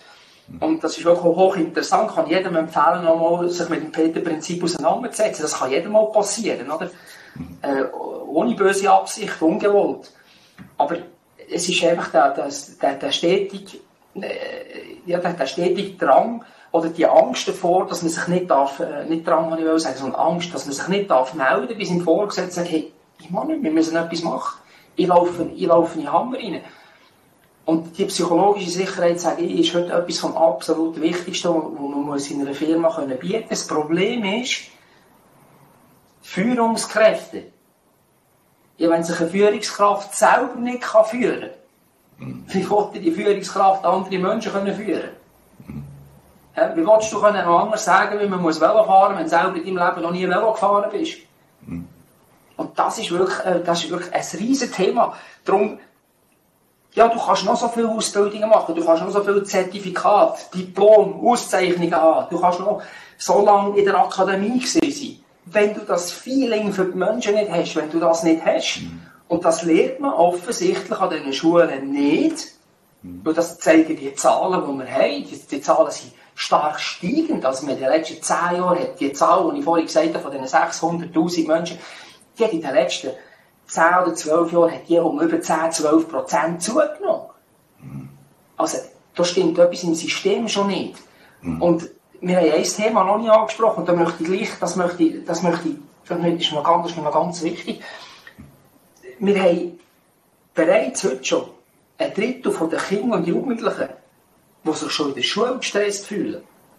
Und das ist wirklich hochinteressant, kann jedem empfehlen, nochmal sich mit dem Peter-Prinzip auseinanderzusetzen. Das kann jedem mal passieren, oder? Äh, ohne böse Absicht, ungewollt. Aber es ist einfach der, der, der, der stetige, äh, ja, der, der stetige Drang oder die Angst davor, dass man sich nicht darf, äh, nicht Drang, kann ich will sagen, sondern Angst, dass man sich nicht darf melden, bis im Vorgesetzten sagt, hey, ich mache nicht, wir müssen etwas machen. Ich laufe, ich laufe in den Hammer rein. Und die psychologische Sicherheit, sage ich, ist heute etwas vom absolut Wichtigsten, was man in einer Firma bieten kann. Das Problem ist, Führungskräfte. Ja, wenn sich eine Führungskraft selber nicht führen kann, wie will die Führungskraft andere Menschen können führen? Ja, wie willst du können noch anders sagen, wie man muss Velo fahren, wenn du selber in deinem Leben noch nie Velo gefahren bist? Und das ist wirklich, das ist wirklich ein riesen Thema. Darum, ja, du kannst noch so viele Ausbildungen machen, du kannst noch so viele Zertifikate, Diplom, Auszeichnungen haben, du kannst noch so lange in der Akademie gewesen sein. Wenn du das Feeling für die Menschen nicht hast, wenn du das nicht hast, und das lernt man offensichtlich an den Schulen nicht, weil das zeigen die Zahlen, die wir haben, die, die Zahlen sind stark steigend, also in den letzten zehn Jahren hat die Zahl, die ich vorhin gesagt habe, von diesen sechshunderttausend Menschen, die hat in den letzten zehn oder zwölf Jahren hat die um über zehn, zwölf Prozent zugenommen. Also, da stimmt etwas im System schon nicht. Und wir haben ein Thema noch nicht angesprochen, und da möchte ich gleich, das möchte ich, das möchte ich, das ist mir ganz, das ist mir ganz wichtig. Wir haben bereits heute schon ein Drittel von den Kindern und Jugendlichen, die sich schon in der Schule gestresst fühlen.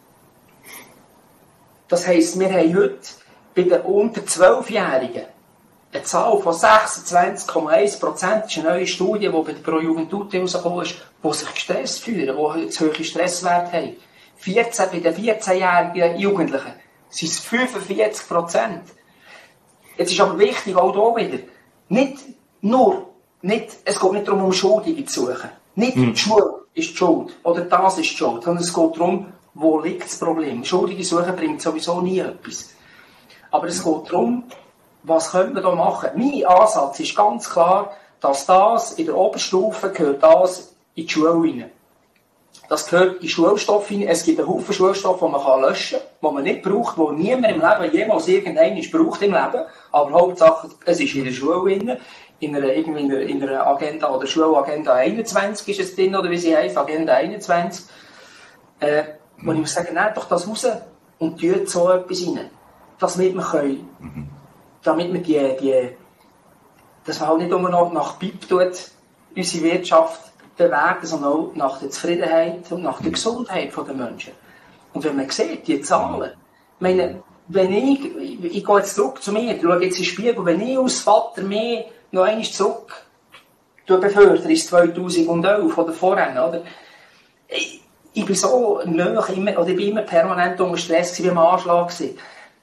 Das heisst, wir haben heute bei den unter zwölfjährigen eine Zahl von sechsundzwanzig Komma eins Prozent, das ist eine neue Studie, die bei der Pro Juventute rausgekommen ist, die sich gestresst fühlen, die zu hohe Stresswerte haben. vierzehn, bei den vierzehnjährigen Jugendlichen sind es fünfundvierzig Prozent. Jetzt ist aber wichtig, auch hier wieder, nicht nur, nicht, es geht nicht darum, um Schuldige zu suchen. Nicht hm. die Schule ist die Schuld, oder das ist die Schuld, sondern es geht darum, wo liegt das Problem. Schuldige suchen bringt sowieso nie etwas. Aber es geht darum, was könnte man da machen? Mein Ansatz ist ganz klar, dass das in der Oberstufe gehört das in die Schule rein. Das gehört in Schulstoff rein. Es gibt einen Haufen Schulstoff, den man löschen kann, den man nicht braucht, den niemand im Leben jemals irgendeinen braucht im Leben. Aber Hauptsache, es ist in der Schule drin. In einer, irgendwie in einer, in einer Agenda oder Schulagenda einundzwanzig ist es drin, oder wie sie heisst, Agenda einundzwanzig. Äh, wo ich muss sagen, nehmt doch das raus und tut so etwas rein. Damit wir können, mhm. damit wir die, die, dass man halt nicht nur noch nach B I P tut, unsere Wirtschaft bewerten, sondern auch nach der Zufriedenheit und nach der Gesundheit der Menschen. Und wenn man sieht, die Zahlen, ich meine, wenn ich, ich, ich gehe jetzt zurück zu mir, ich schaue jetzt in den Spiegel, wenn ich als Vater mehr noch einmal zurück befördere, ist zweitausendelf oder vorhin, oder? Ich, ich bin so nahe, immer, oder ich bin immer permanent unter Stress wie im Anschlag gewesen.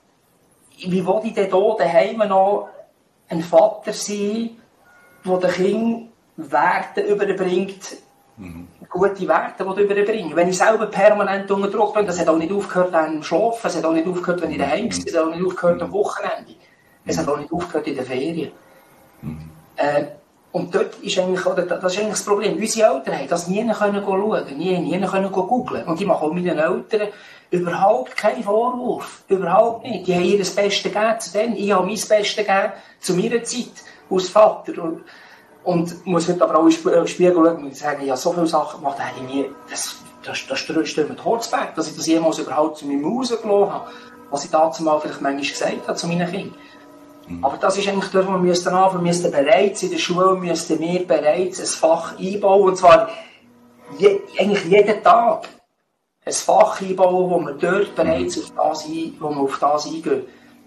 Wie will ich denn hier daheim noch ein Vater sein, der den Kindern Werte überbringt, mhm. gute Werte überbringen. Wenn ich selber permanent unter Druck bin, das hat auch nicht aufgehört beim Schlafen, es hat auch nicht aufgehört, wenn ich daheim bin, es hat auch nicht aufgehört am Wochenende, es hat auch nicht aufgehört in den Ferien. Mhm. Äh, und dort ist eigentlich, oder, das ist eigentlich das Problem. Unsere Eltern haben das nie können schauen, nie, nie können googeln. Und ich mache auch meinen Eltern überhaupt keinen Vorwurf. Überhaupt nicht. Die haben ihr das Beste gegeben zu denen. Ich habe mein Bestes gegeben zu meiner Zeit als Vater. Und, und muss heute aber auch in den Spiegel schauen und sagen, ja, so viele Sachen gemacht habe ich nie. Das, das, das stört mir die Holzberg, dass ich das jemals überhaupt zu meinem Haus gelassen habe. Was ich dazu mal vielleicht manchmal gesagt habe zu meinen Kindern. Aber das ist eigentlich das, was wir müssen anfangen. Wir müssen bereits in der Schule, müssen wir bereits ein Fach einbauen. Und zwar je, eigentlich jeden Tag ein Fach einbauen, wo wir dort bereits auf das, ein, wo wir auf das eingehen.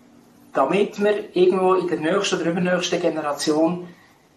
Damit wir irgendwo in der nächsten oder übernächsten Generation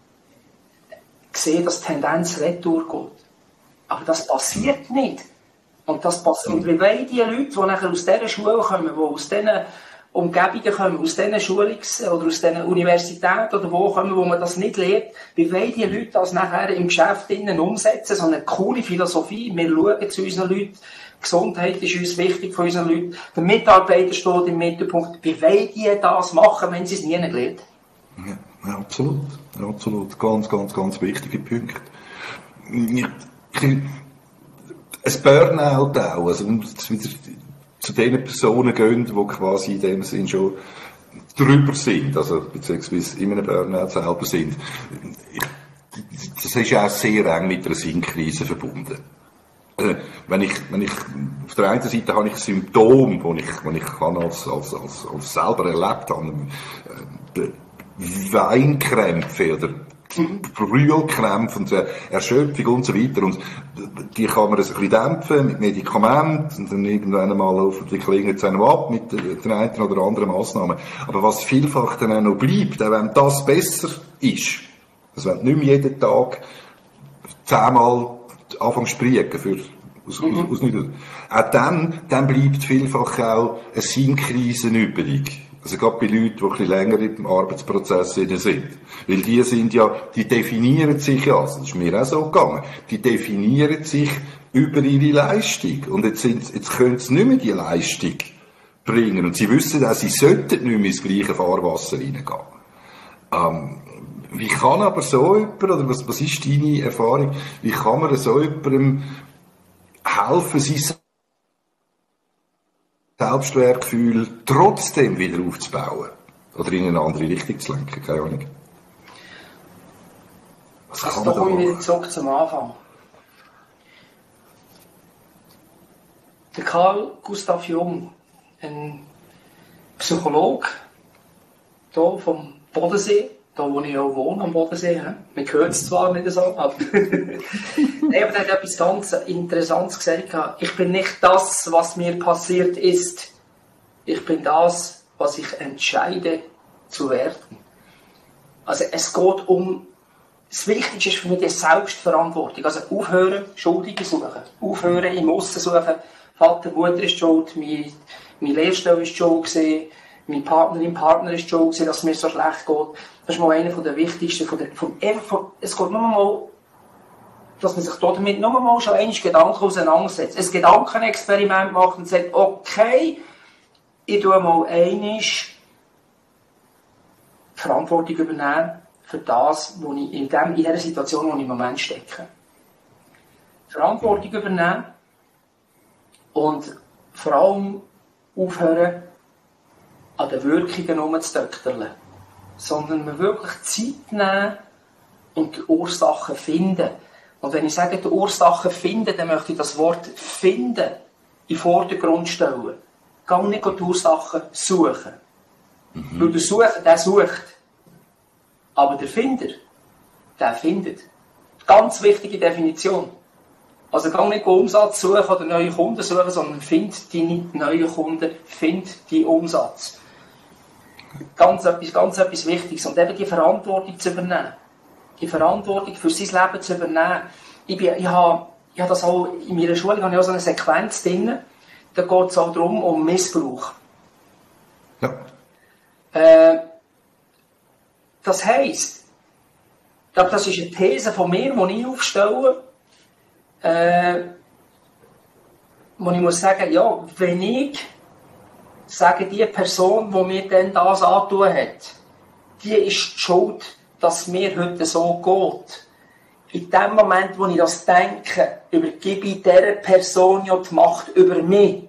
sehen, dass die Tendenz retour geht. Aber das passiert nicht. Und das passiert. Und wie wollen die Leute, die nachher aus dieser Schule kommen, die aus diesen Umgebungen kommen, aus diesen Schulungs- oder aus diesen Universitäten oder wo kommen, wo man das nicht lernt, wie wollen die Leute das nachher im Geschäft innen umsetzen? So eine coole Philosophie. Wir schauen zu unseren Leuten. Gesundheit ist uns wichtig von unseren Leuten. Der Mitarbeiter steht im Mittelpunkt. Wie wollen die das machen, wenn sie es nie gelernt haben? Ja, absolut. Absolut. Ganz, ganz, ganz wichtige Punkt. ein Burnout auch, also wieder zu den Personen gehen, die quasi in dem Sinn schon drüber sind, also beziehungsweise in einem Burnout selber sind. Das ist ja auch sehr eng mit einer Sinnkrise verbunden. Also, wenn ich, wenn ich, auf der einen Seite habe ich Symptome, die ich, die ich kann als, als, als, als selber erlebt habe, äh, Weinkrämpfe oder Brühlkrämpfe und Erschöpfung und so weiter. Und die kann man ein bisschen dämpfen mit Medikamenten und dann irgendwann einmal auf die Klinge zu einem ab mit den einen oder anderen Massnahmen. Aber was vielfach dann auch noch bleibt, auch wenn das besser ist, also wenn du nicht mehr jeden Tag zehnmal anfangen zu sprechen für, aus, mhm. aus, aus nicht, auch dann, dann bleibt vielfach auch eine Sinnkrise übrig. Also gerade bei Leuten, die ein bisschen länger im Arbeitsprozess sind. Weil die sind ja, die definieren sich ja, das ist mir auch so gegangen, die definieren sich über ihre Leistung. Und jetzt, sind, jetzt können sie nicht mehr die Leistung bringen. Und sie wissen auch, sie sollten nicht mehr ins gleiche Fahrwasser reingehen. Ähm, wie kann aber so jemand, oder was, was ist deine Erfahrung, wie kann man so jemandem helfen, sein Selbstwertgefühl trotzdem wieder aufzubauen? Oder in eine andere Richtung zu lenken? Keine Ahnung. Was also da komme ich wieder zurück zum Anfang. Der Carl Gustav Jung, ein Psychologe, hier vom Bodensee, da wo ich auch wohne, am Bodensee. Man hört es zwar nicht so, aber Nein, aber der hat etwas ganz Interessantes gesagt. Ich bin nicht das, was mir passiert ist. Ich bin das, was ich entscheide zu werden. Also es geht um, das Wichtigste ist für mich die Selbstverantwortung. Also aufhören, Schuldige suchen. Aufhören, im Aussen suchen. Vater, Mutter ist schuld, mein, mein Lehrstelle ist schuld gewesen, mein Partnerin, Partner ist schuld gewesen, dass es mir so schlecht geht. Das ist mal einer der wichtigsten. Von der, von, von, es geht nur mal, dass man sich damit nur mal schon einmal Gedanken auseinandersetzt. Ein Gedankenexperiment macht und sagt, okay, ich tue mal einmal Verantwortung übernehmen für das, wo ich in, dem, in dieser Situation, wo ich im Moment stecke. Verantwortung übernehmen und vor allem aufhören, an den Wirkungen herumzutöchterle, sondern mir wirklich Zeit nehmen und die Ursachen finden. Und wenn ich sage, die Ursachen finden, dann möchte ich das Wort finden in den Vordergrund stellen. Geh nicht die Ursachen suchen. Mhm. Weil der Sucher, der sucht. Aber der Finder, der findet. Ganz wichtige Definition. Also geh nicht Umsatz suchen oder neue Kunden suchen, sondern find deine neuen Kunden, find deinen Umsatz. Ganz etwas, ganz etwas Wichtiges. Und eben die Verantwortung zu übernehmen. Die Verantwortung für sein Leben zu übernehmen. Ich, bin, ich, habe, ich habe das auch in meiner Schule habe ich auch so eine Sequenz drin. Da geht es auch darum, um Missbrauch. Ja. Äh, das heisst, ich glaube, das ist eine These von mir, die ich aufstelle, äh, wo ich muss sagen, ja, wenn ich sage, die Person, die mir denn das angetan hat, die ist die schuld, dass es mir heute so geht. In dem Moment, wo ich das denke, übergebe ich dieser Person ja die Macht über mich.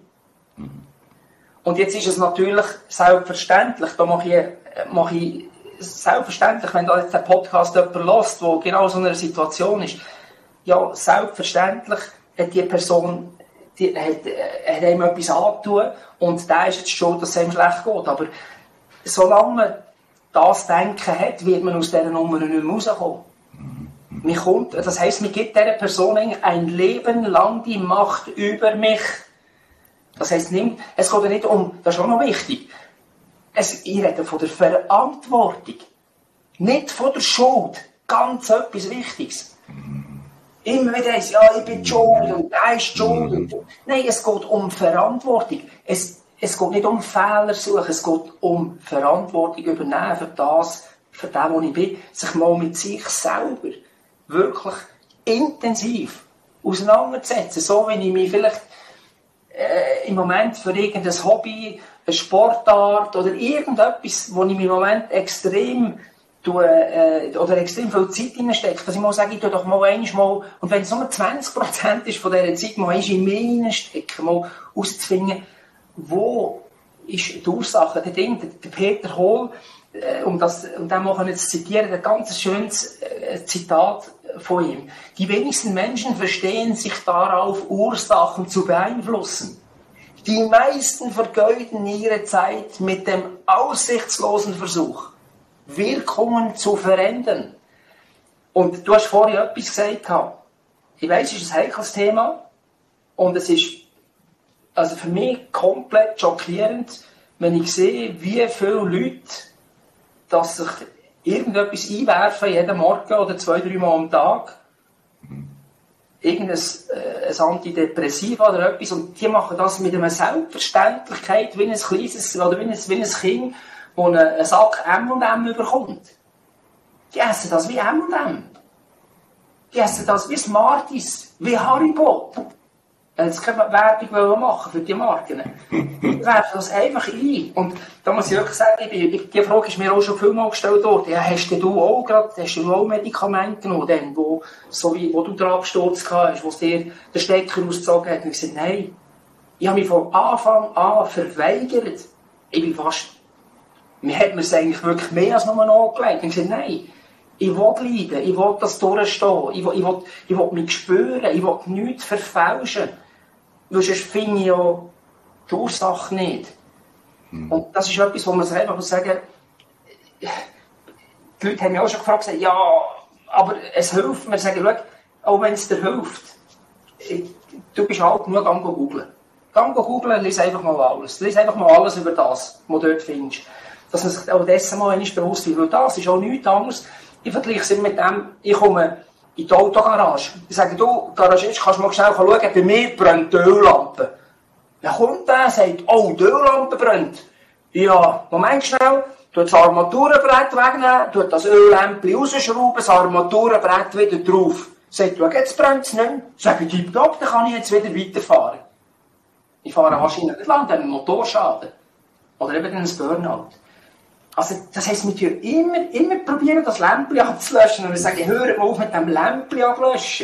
Und jetzt ist es natürlich selbstverständlich, da mache ich, mache ich selbstverständlich, wenn da jetzt der Podcast jemand hört, der genau so in einer Situation ist, ja, selbstverständlich hat die Person, die hat, hat ihm etwas angetan und der ist jetzt schuld, dass es ihm schlecht geht. Aber solange man das Denken hat, wird man aus dieser Nummer nicht mehr rauskommen. Man kommt, das heisst, man gibt dieser Person ein Leben lang die Macht über mich. Das heisst, nimmt, es geht ja nicht um, das ist auch noch wichtig, es, ich rede von der Verantwortung, nicht von der Schuld. Ganz etwas Wichtiges. Immer wieder ist, ja, ich bin schuld und er ist schuld. Nein, es geht um Verantwortung. Es, es geht nicht um Fehler suchen, es geht um Verantwortung übernehmen für das, für das, wo ich bin. Sich mal mit sich selber wirklich intensiv auseinanderzusetzen. So, wenn ich mich vielleicht äh, im Moment für irgendein Hobby, eine Sportart oder irgendetwas, wo ich mich im Moment extrem du, äh, oder extrem viel Zeit reinsteckst, dass ich mal sage, ich tu doch mal einmal, und wenn es nur zwanzig Prozent ist von dieser Zeit, mal in mich reinstecken, mal auszufinden, wo ist die Ursache, der Ding, der Peter Hohl, äh, um das, um den mal zu zitieren, ein ganz schönes äh, Zitat von ihm. Die wenigsten Menschen verstehen sich darauf, Ursachen zu beeinflussen. Die meisten vergeuden ihre Zeit mit dem aussichtslosen Versuch, Wirkungen zu verändern. Und du hast vorhin etwas gesagt. Ich weiss, es ist ein heikles Thema. Und es ist also für mich komplett schockierend, wenn ich sehe, wie viele Leute dass sich irgendetwas einwerfen, jeden Morgen oder zwei, drei Mal am Tag. Irgendein äh, ein Antidepressiv oder etwas. Und die machen das mit einer Selbstverständlichkeit, wie ein kleines, oder wie ein, wie ein Kind, das einen, einen Sack M und M bekommt. Die essen das wie M und M. Die essen das wie Smarties, wie Haribo. Jetzt können wir Werbung machen für die Marken. Die werfen das einfach ein. Und da muss ich wirklich sagen, ich, die Frage ist mir auch schon vielmal gestellt worden. Ja, hast du auch gerade, hast du auch Medikamente genommen, dann, wo, so wie, wo du den Absturz gehabt hast, wo es dir den Stecker ausgezogen hat? Und ich gesagt, nein. Ich habe mich von Anfang an verweigert. Ich bin fast, mir hat mir es eigentlich wirklich mehr als nur angelegt. Und ich gesagt, nein. Ich will leiden, ich will das durchstehen, ich will, ich will, ich will mich spüren, ich will nichts verfälschen. Weil sonst finde ich ja die Ursache nicht. Hm. Und das ist etwas, wo man sich einfach sagen muss, die Leute haben mich auch schon gefragt, ja, aber es hilft mir. Sagen, schau, auch wenn es dir hilft, du bist halt nur gang googeln. Gang googeln, lies einfach mal alles. Lies einfach mal alles über das, was du dort findest. Dass man sich auch dessen mal nicht bewusst wird. Weil das ist auch nichts anderes. Ich vergleiche es mit dem, ich komme in die Autogarage. Ich sage, du, Garagist, kannst du mal schnell schauen, bei mir brennt die Öllampe. Dann kommt der, sagt, oh, die Öllampe brennt. Ja, Moment schnell, tut das Armaturenbrett wegnehmen, tut das Öllämpchen rausschrauben, das Armaturenbrett wieder drauf. Sagt, du, jetzt brennt es nicht mehr. Sag ich, tipptopp, dann kann ich jetzt wieder weiterfahren. Ich fahre wahrscheinlich nicht lang, dann einen Motorschaden. Oder eben ein Burnout. Also, das heisst, wir müssen immer, immer probieren, das Lämpchen abzulöschen. Und wir sagen, hört mal auf mit dem Lämpchen abzulöschen.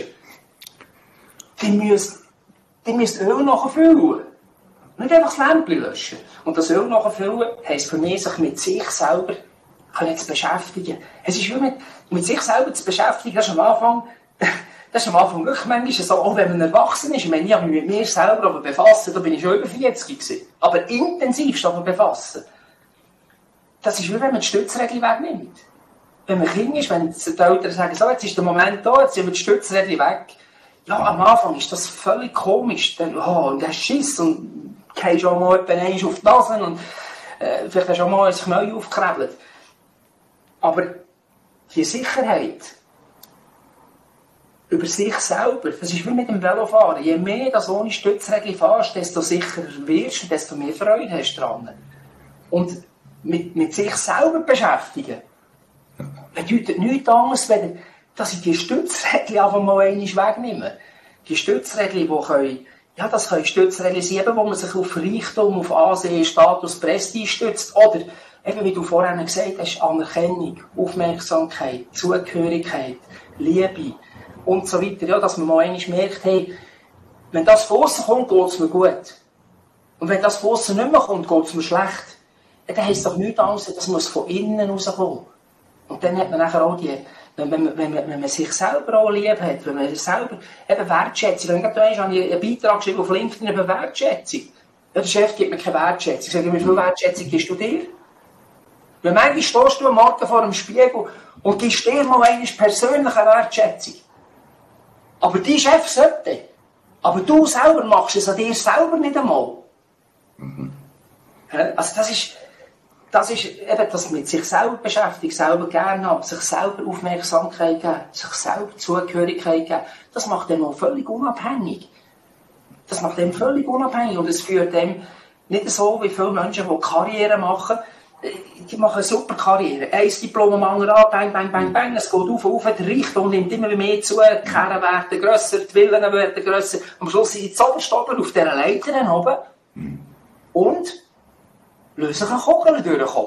Die müssen, die müssen Öl nachfüllen. Nicht einfach das Lämpchen löschen. Und das Öl nachfüllen heisst für mich, sich mit sich selber zu beschäftigen. Es ist wie mit, mit sich selber zu beschäftigen, das ist am Anfang, das ist am Anfang wirklich manchmal so, auch wenn man erwachsen ist. Ich meine, ich habe mich mit mir selber aber befassen, da bin ich schon über vierzig gewesen. Aber intensivst aber befassen. Das ist wie wenn man die Stützrädchen wegnimmt. Wenn man Kind ist, wenn die Eltern sagen, so, jetzt ist der Moment da, jetzt sind wir die Stützrädchen weg. Ja, am Anfang ist das völlig komisch. Dann, oh, und der Schiss und gehst auch mal jemand auf die Nase und äh, vielleicht hast du auch mal ein Knie aufgekrebelt. Aber die Sicherheit über sich selber, das ist wie mit dem Velofahren. Je mehr du ohne Stützrädchen fährst, desto sicherer wirst du, desto mehr Freude hast du dran. Und Mit, mit sich selber beschäftigen. Bedeutet nichts anderes, wenn, dass ich die Stützrädchen einfach mal einmal wegnehme. Die Stützrädchen, die können, ja, das können Stützrädchen sein, wo man sich auf Reichtum, auf Ansehen, Status, Prestige stützt. Oder, eben wie du vorhin gesagt hast, Anerkennung, Aufmerksamkeit, Zugehörigkeit, Liebe und so weiter. Ja, dass man mal einmal merkt, hey, wenn das von aussen kommt, geht es mir gut. Und wenn das von aussen nicht mehr kommt, geht es mir schlecht. Dann heisst es doch nichts anderes, das muss von innen rauskommen. Und dann hat man nachher auch die, wenn, wenn, wenn, wenn man sich selber auch lieb hat, wenn man sich selber eben Wertschätzung, wenn ich habe einen Beitrag geschrieben auf LinkedIn über Wertschätzung. Ja, der Chef gibt mir keine Wertschätzung. Ich sage, wie viel Wertschätzung gibst du dir? Weil manchmal stehst du am Morgen vor dem Spiegel und gibst dir mal einmal persönliche Wertschätzung. Aber dein Chef sollte. Aber du selber machst es an dir selber nicht einmal. Mhm. Also das ist, das ist eben das mit sich selber beschäftigen, selber gerne haben, sich selber Aufmerksamkeit geben, sich selber Zugehörigkeit geben. Das macht dem auch völlig unabhängig. Das macht dem völlig unabhängig und es führt dem nicht so wie viele Menschen, die Karriere machen. Die machen eine super Karriere. Ein Diplom am anderen an, bang, bang, bang, bang, es geht auf und auf, der Reichtum nimmt immer mehr zu, die Karren werden grösser, die Villen werden grösser. Am Schluss sind sie zuoberst oben auf dieser Leiter oben und lösen sich einen Kogel durch den Kopf.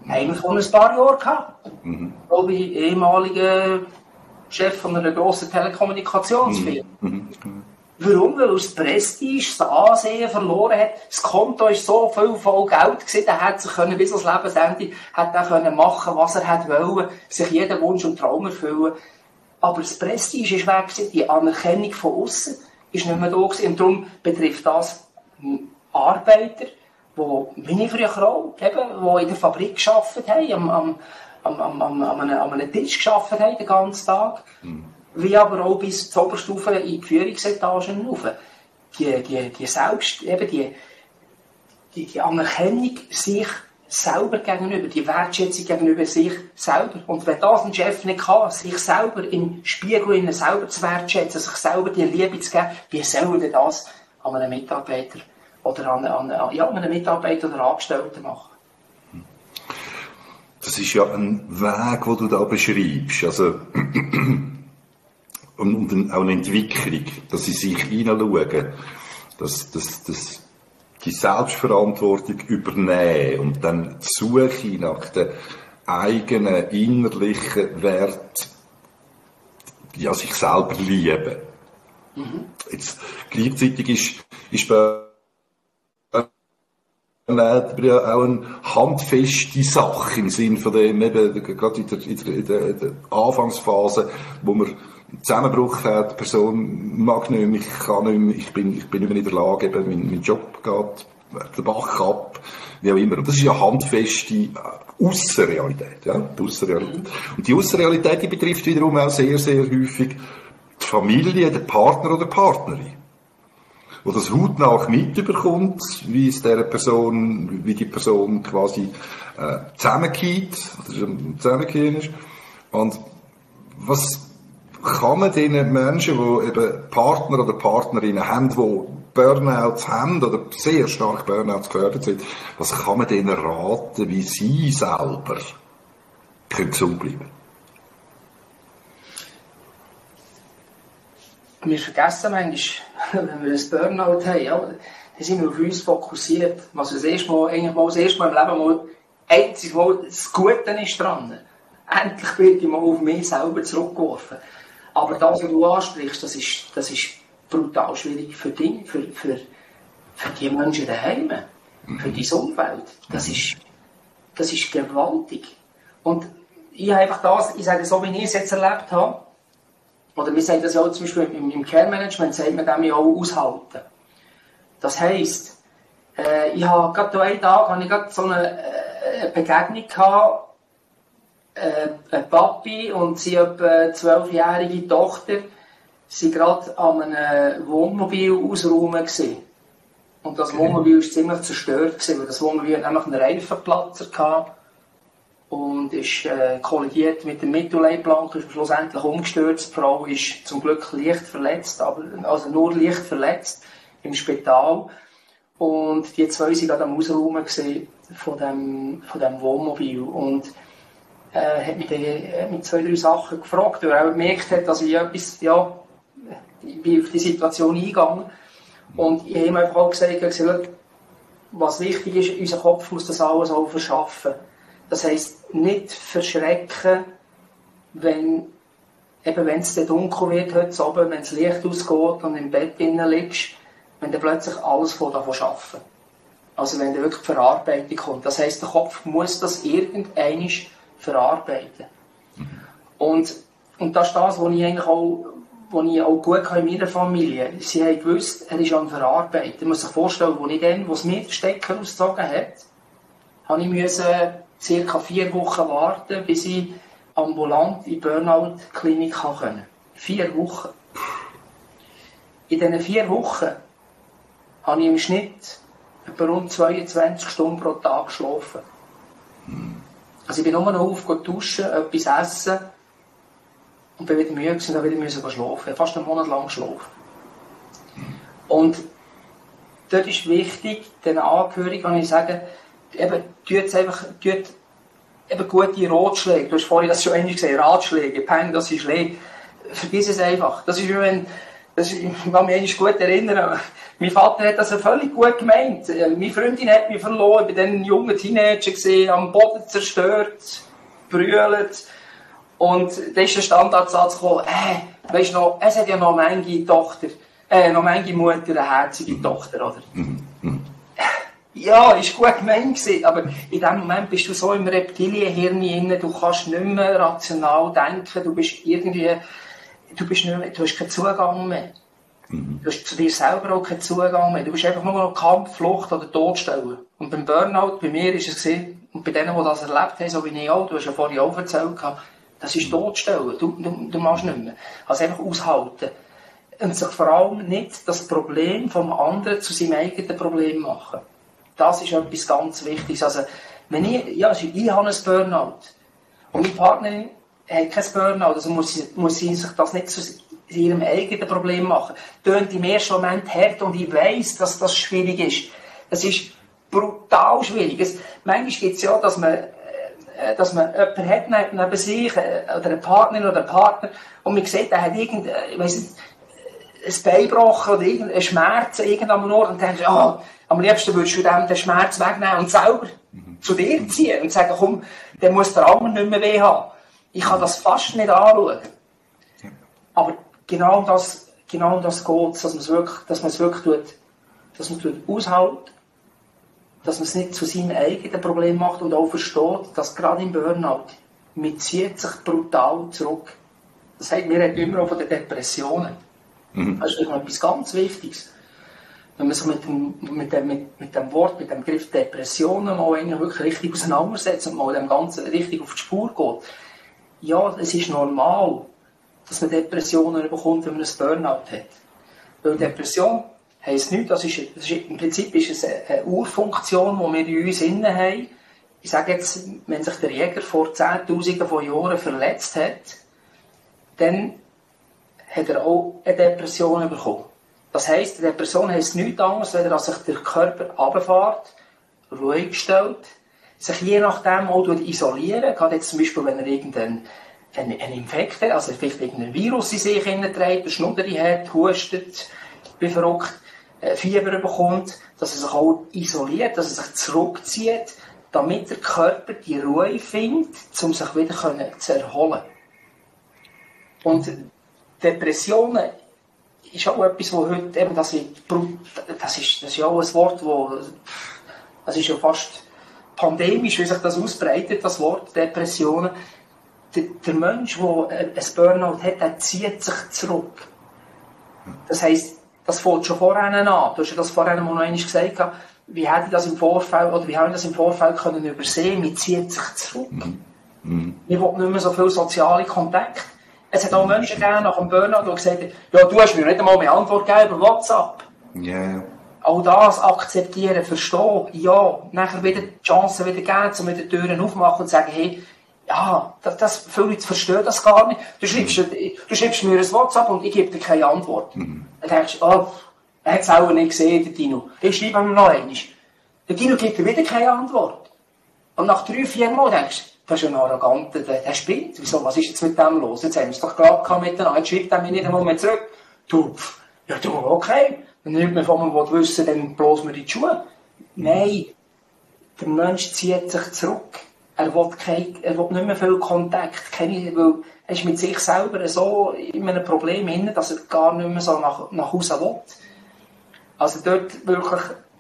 eigentlich vor ein paar Jahren gehabt. Mhm. Glaube ich, ehemaliger Chef von einer grossen Telekommunikationsfirma. Mhm. Warum? Weil er das Prestige, das Ansehen verloren hat. Das Konto war so viel voll Geld gewesen, er hätte sich können, bis ans Lebensende hat er können machen, was er hätte wollen, sich jeden Wunsch und Traum erfüllen. Aber das Prestige ist weg gewesen, die Anerkennung von außen ist nicht mehr da gewesen. Und darum betrifft das Arbeiter, die, wie ich früher auch, eben, die in der Fabrik gearbeitet haben, am, am, am, am, am, am, einem, an einem Tisch gearbeitet haben, den ganzen Tag. Mhm. Wie aber auch bis zur Oberstufe in die Führungsetagen rauf. Die, die, die Selbst, eben die, die, die Anerkennung sich selber gegenüber, die Wertschätzung gegenüber sich selber. Und wenn das ein Chef nicht kann, sich selber im Spiegel selber zu wertschätzen, sich selber die Liebe zu geben, wie soll er das an einem Mitarbeiter oder an, an, ja, an einem Mitarbeiter oder Angestellten machen? Das ist ja ein Weg, den du da beschreibst. Also, und, und auch eine Entwicklung, dass sie sich hineinschauen, dass, dass, dass die Selbstverantwortung übernehmen und dann die Suche nach den eigenen innerlichen Wert, ja, sich selber lieben. Mhm. Jetzt, gleichzeitig ist, ist bei aber ja auch eine handfeste Sache im Sinne von dem, eben, gerade in der, in der, in der, in der Anfangsphase, wo man einen Zusammenbruch hat, die Person mag nicht mehr, ich kann nicht mehr, ich bin, ich bin nicht mehr in der Lage, eben, mein, mein Job geht den Bach ab, wie auch immer. Und das ist ja handfeste Aussenrealität, ja, die Aussenrealität. Und die Aussenrealität, die betrifft wiederum auch sehr, sehr häufig die Familie, den Partner oder die Partnerin, wo das hautnah mitbekommt, wie es dieser Person, wie die Person quasi äh, zusammengeht, oder zusammengehen ist. Und was kann man diesen Menschen, die eben Partner oder Partnerinnen haben, die Burnouts haben oder sehr stark Burnouts gefährdet sind, was kann man denen raten, wie sie selber gesund bleiben können? Wir vergessen manchmal, wenn wir ein Burnout haben, ja, dann sind wir auf uns fokussiert. Was das erste Mal, eigentlich mal das erste Mal im Leben mal, einzig Mal das Gute ist dran. Endlich wird ich mal auf mich selber zurückgeworfen. Aber das, was du ansprichst, das ist, das ist brutal schwierig für dich, für, für, für die Menschen daheim, für dein Umfeld. Das ist, das ist gewaltig. Und ich habe einfach das, ich sage so, wie ich es jetzt erlebt habe, oder wir sagen das ja auch zum Beispiel im, im Care-Management, sagt man dem ja auch aushalten. Das heisst, äh, ich habe gerade einen Tag habe ich gerade so eine äh, Begegnung gehabt, äh, ein Papi und seine etwa zwölfjährige Tochter sind gerade an einem Wohnmobil ausräumen gewesen. Und das Wohnmobil war ziemlich zerstört gewesen, weil das Wohnmobil hat nämlich einen Reifenplatzer gehabt und ist äh, kollidiert mit der Mittelleitplanke, ist schlussendlich umgestürzt. Die Frau ist zum Glück leicht verletzt, aber, also nur leicht verletzt im Spital. Und die zwei waren gerade am Ausräumen von dem, von dem Wohnmobil. Und äh, hat mich, die, hat mich zwei, drei Sachen gefragt, weil er auch gemerkt hat, dass ich etwas, ja, ich bin auf die Situation eingegangen. Und ich habe ihm einfach auch gesagt, gesagt, was wichtig ist, unser Kopf muss das alles auch verschaffen. Das heisst, nicht verschrecken, wenn, eben wenn es dunkel wird heute Abend, wenn das Licht ausgeht und im Bett drinnen liegst, wenn dann plötzlich alles von davon schaffen. Also wenn dann wirklich Verarbeitung kommt. Das heisst, der Kopf muss das irgendeinmal verarbeiten. Und, und das ist das, was ich eigentlich auch, was ich auch gut kann in meiner Familie. Sie haben gewusst, er ist am Verarbeiten. Man muss sich vorstellen, als ich dann, wo es mir den Stecker ausgezogen hat, habe ich müssen circa vier Wochen warten, bis ich ambulant in die Burnout-Klinik konnte. Vier Wochen. In diesen vier Wochen habe ich im Schnitt etwa rund zweiundzwanzig Stunden pro Tag geschlafen. Also ich bin nur noch auf, duschen, etwas essen und bin wieder müde gewesen, und dann wieder schlafen. Ich habe fast einen Monat lang geschlafen. Und dort ist wichtig, den Angehörigen kann ich sagen, eben, tut einfach, tut eben gute Ratschläge. Du hast vorhin das schon einmal gesagt, Ratschläge, Peng, das ist Schläge. Vergiss es einfach. Das ist wie wenn, Das ist, ich kann mich eigentlich gut erinnern. Mein Vater hat das ja völlig gut gemeint. Meine Freundin hat mich verloren, ich war dann ein junger Teenager gewesen, am Boden zerstört, brüllt. Und da ist der Standardsatz gekommen, äh, weisst du noch, es hat ja noch manche Tochter, äh, noch manche Mutter, eine herzige mhm. Tochter, oder? Mhm. Mhm. Ja, ist gut gemeint gewesen, aber in dem Moment bist du so im Reptilienhirn drin, du kannst nicht mehr rational denken, du bist irgendwie, du bist nicht mehr, du hast keinen Zugang mehr. Mhm. Du hast zu dir selber auch keinen Zugang mehr. Du bist einfach nur noch Kampf, Flucht oder Todstellen. Und beim Burnout, bei mir ist es gewesen, und bei denen, die das erlebt haben, so wie ich auch, du hast ja vorhin auch erzählt, das ist Todstellen. Du, du, du machst nicht mehr. Also einfach aushalten. Und sich vor allem nicht das Problem vom anderen zu seinem eigenen Problem machen. Das ist etwas ganz Wichtiges. Also, wenn ich, ja, ich habe ein Burnout. Und meine Partnerin hat kein Burnout, also muss sie, muss sie sich das nicht zu ihrem eigenen Problem machen. Tönt im ersten Moment hart und ich weiss, dass das schwierig ist. Das ist brutal schwierig. Es, manchmal gibt es ja, dass man, äh, dass man jemanden hat neben sich, äh, oder eine Partnerin oder einen Partner, und man sieht, der hat irgendein, ich weiss nicht, ein Bein gebrochen oder irgendeinen Schmerz irgendwann Ort und denkst, ah, am liebsten würdest du dem den Schmerz wegnehmen und selber mhm. zu dir ziehen und sagen, komm, der muss der andere nicht mehr weh haben. Ich kann das fast nicht anschauen. Aber genau das, genau das geht, dass man es wirklich, dass man es wirklich tut, dass man es tut aushält, dass man es nicht zu seinem eigenen Problem macht und auch versteht, dass gerade im Burnout, man zieht sich brutal zurück. Das sagt mir immer auch von den Depressionen. Mhm. Das ist etwas ganz Wichtiges. Wenn man sich mit dem, mit dem, mit, mit dem Wort, mit dem Begriff Depressionen mal eigentlich wirklich richtig auseinandersetzt und mal dem Ganzen richtig auf die Spur geht. Ja, es ist normal, dass man Depressionen bekommt, wenn man ein Burnout hat. Weil Depression heisst nichts, das ist, das ist, im Prinzip ist es eine, eine Urfunktion, die wir in uns innen haben. Ich sage jetzt, wenn sich der Jäger vor Zehntausenden von Jahren verletzt hat, dann hat er auch eine Depression bekommen. Das heisst, eine Depression heisst nichts anderes, als dass sich der Körper runterfährt, ruhig stellt, sich je nachdem auch isolieren. Gerade jetzt zum Beispiel, wenn er irgendeinen einen Infekt hat, also vielleicht irgendein Virus in sich trägt, eine Schnudderi hat, hustet, wie verrückt, Fieber bekommt, dass er sich auch isoliert, dass er sich zurückzieht, damit der Körper die Ruhe findet, um sich wieder zu erholen. Und Depressionen ist auch etwas, wo heute eben, das, ist, das, ist, das ist ja auch ein Wort, wo, das ist ja fast pandemisch, wie sich das ausbreitet, das Wort Depressionen. Der, der Mensch, der ein Burnout hat, der zieht sich zurück. Das heisst, das fängt schon vorher an. Du hast ja das vorher noch einmal gesagt, wie hätte ich das im Vorfeld, oder wie haben wir das im Vorfeld können übersehen? Man zieht sich zurück. Mhm. Wir wollen nicht mehr so viel soziale Kontakte. Es hat auch Menschen gegeben nach dem Burnout, die gesagt haben, ja, du hast mir nicht einmal mehr Antwort gegeben über WhatsApp. Yeah. Auch das akzeptieren, verstehen, ja, nachher wieder die Chance wieder geben, um wieder die Türen aufmachen und sagen, hey, ja, das, das, viele Leute verstehen das gar nicht. Du schreibst, du schreibst mir ein WhatsApp und ich gebe dir keine Antwort. Mhm. Dann denkst du, oh, er hat es auch nicht gesehen, der Dino. Ich schreibe ihm noch einmal. Der Dino gibt dir wieder keine Antwort. Und nach drei, vier Mal denkst du, das ist ein Arroganter, der, der spinnt. Wieso, was ist jetzt mit dem los? Jetzt haben wir es doch gerade gehabt miteinander. Jetzt schreibt er mir nicht einmal mehr zurück. Du, pff, ja du, okay. Wenn nicht mehr von mir wissen, dann bloß mir die Schuhe. Nein. Der Mensch zieht sich zurück. Er will, kein, er will nicht mehr viel Kontakt. Keine, weil er ist mit sich selber so in einem Problem hin, dass er gar nicht mehr so nach, nach Hause will. Also dort wirklich,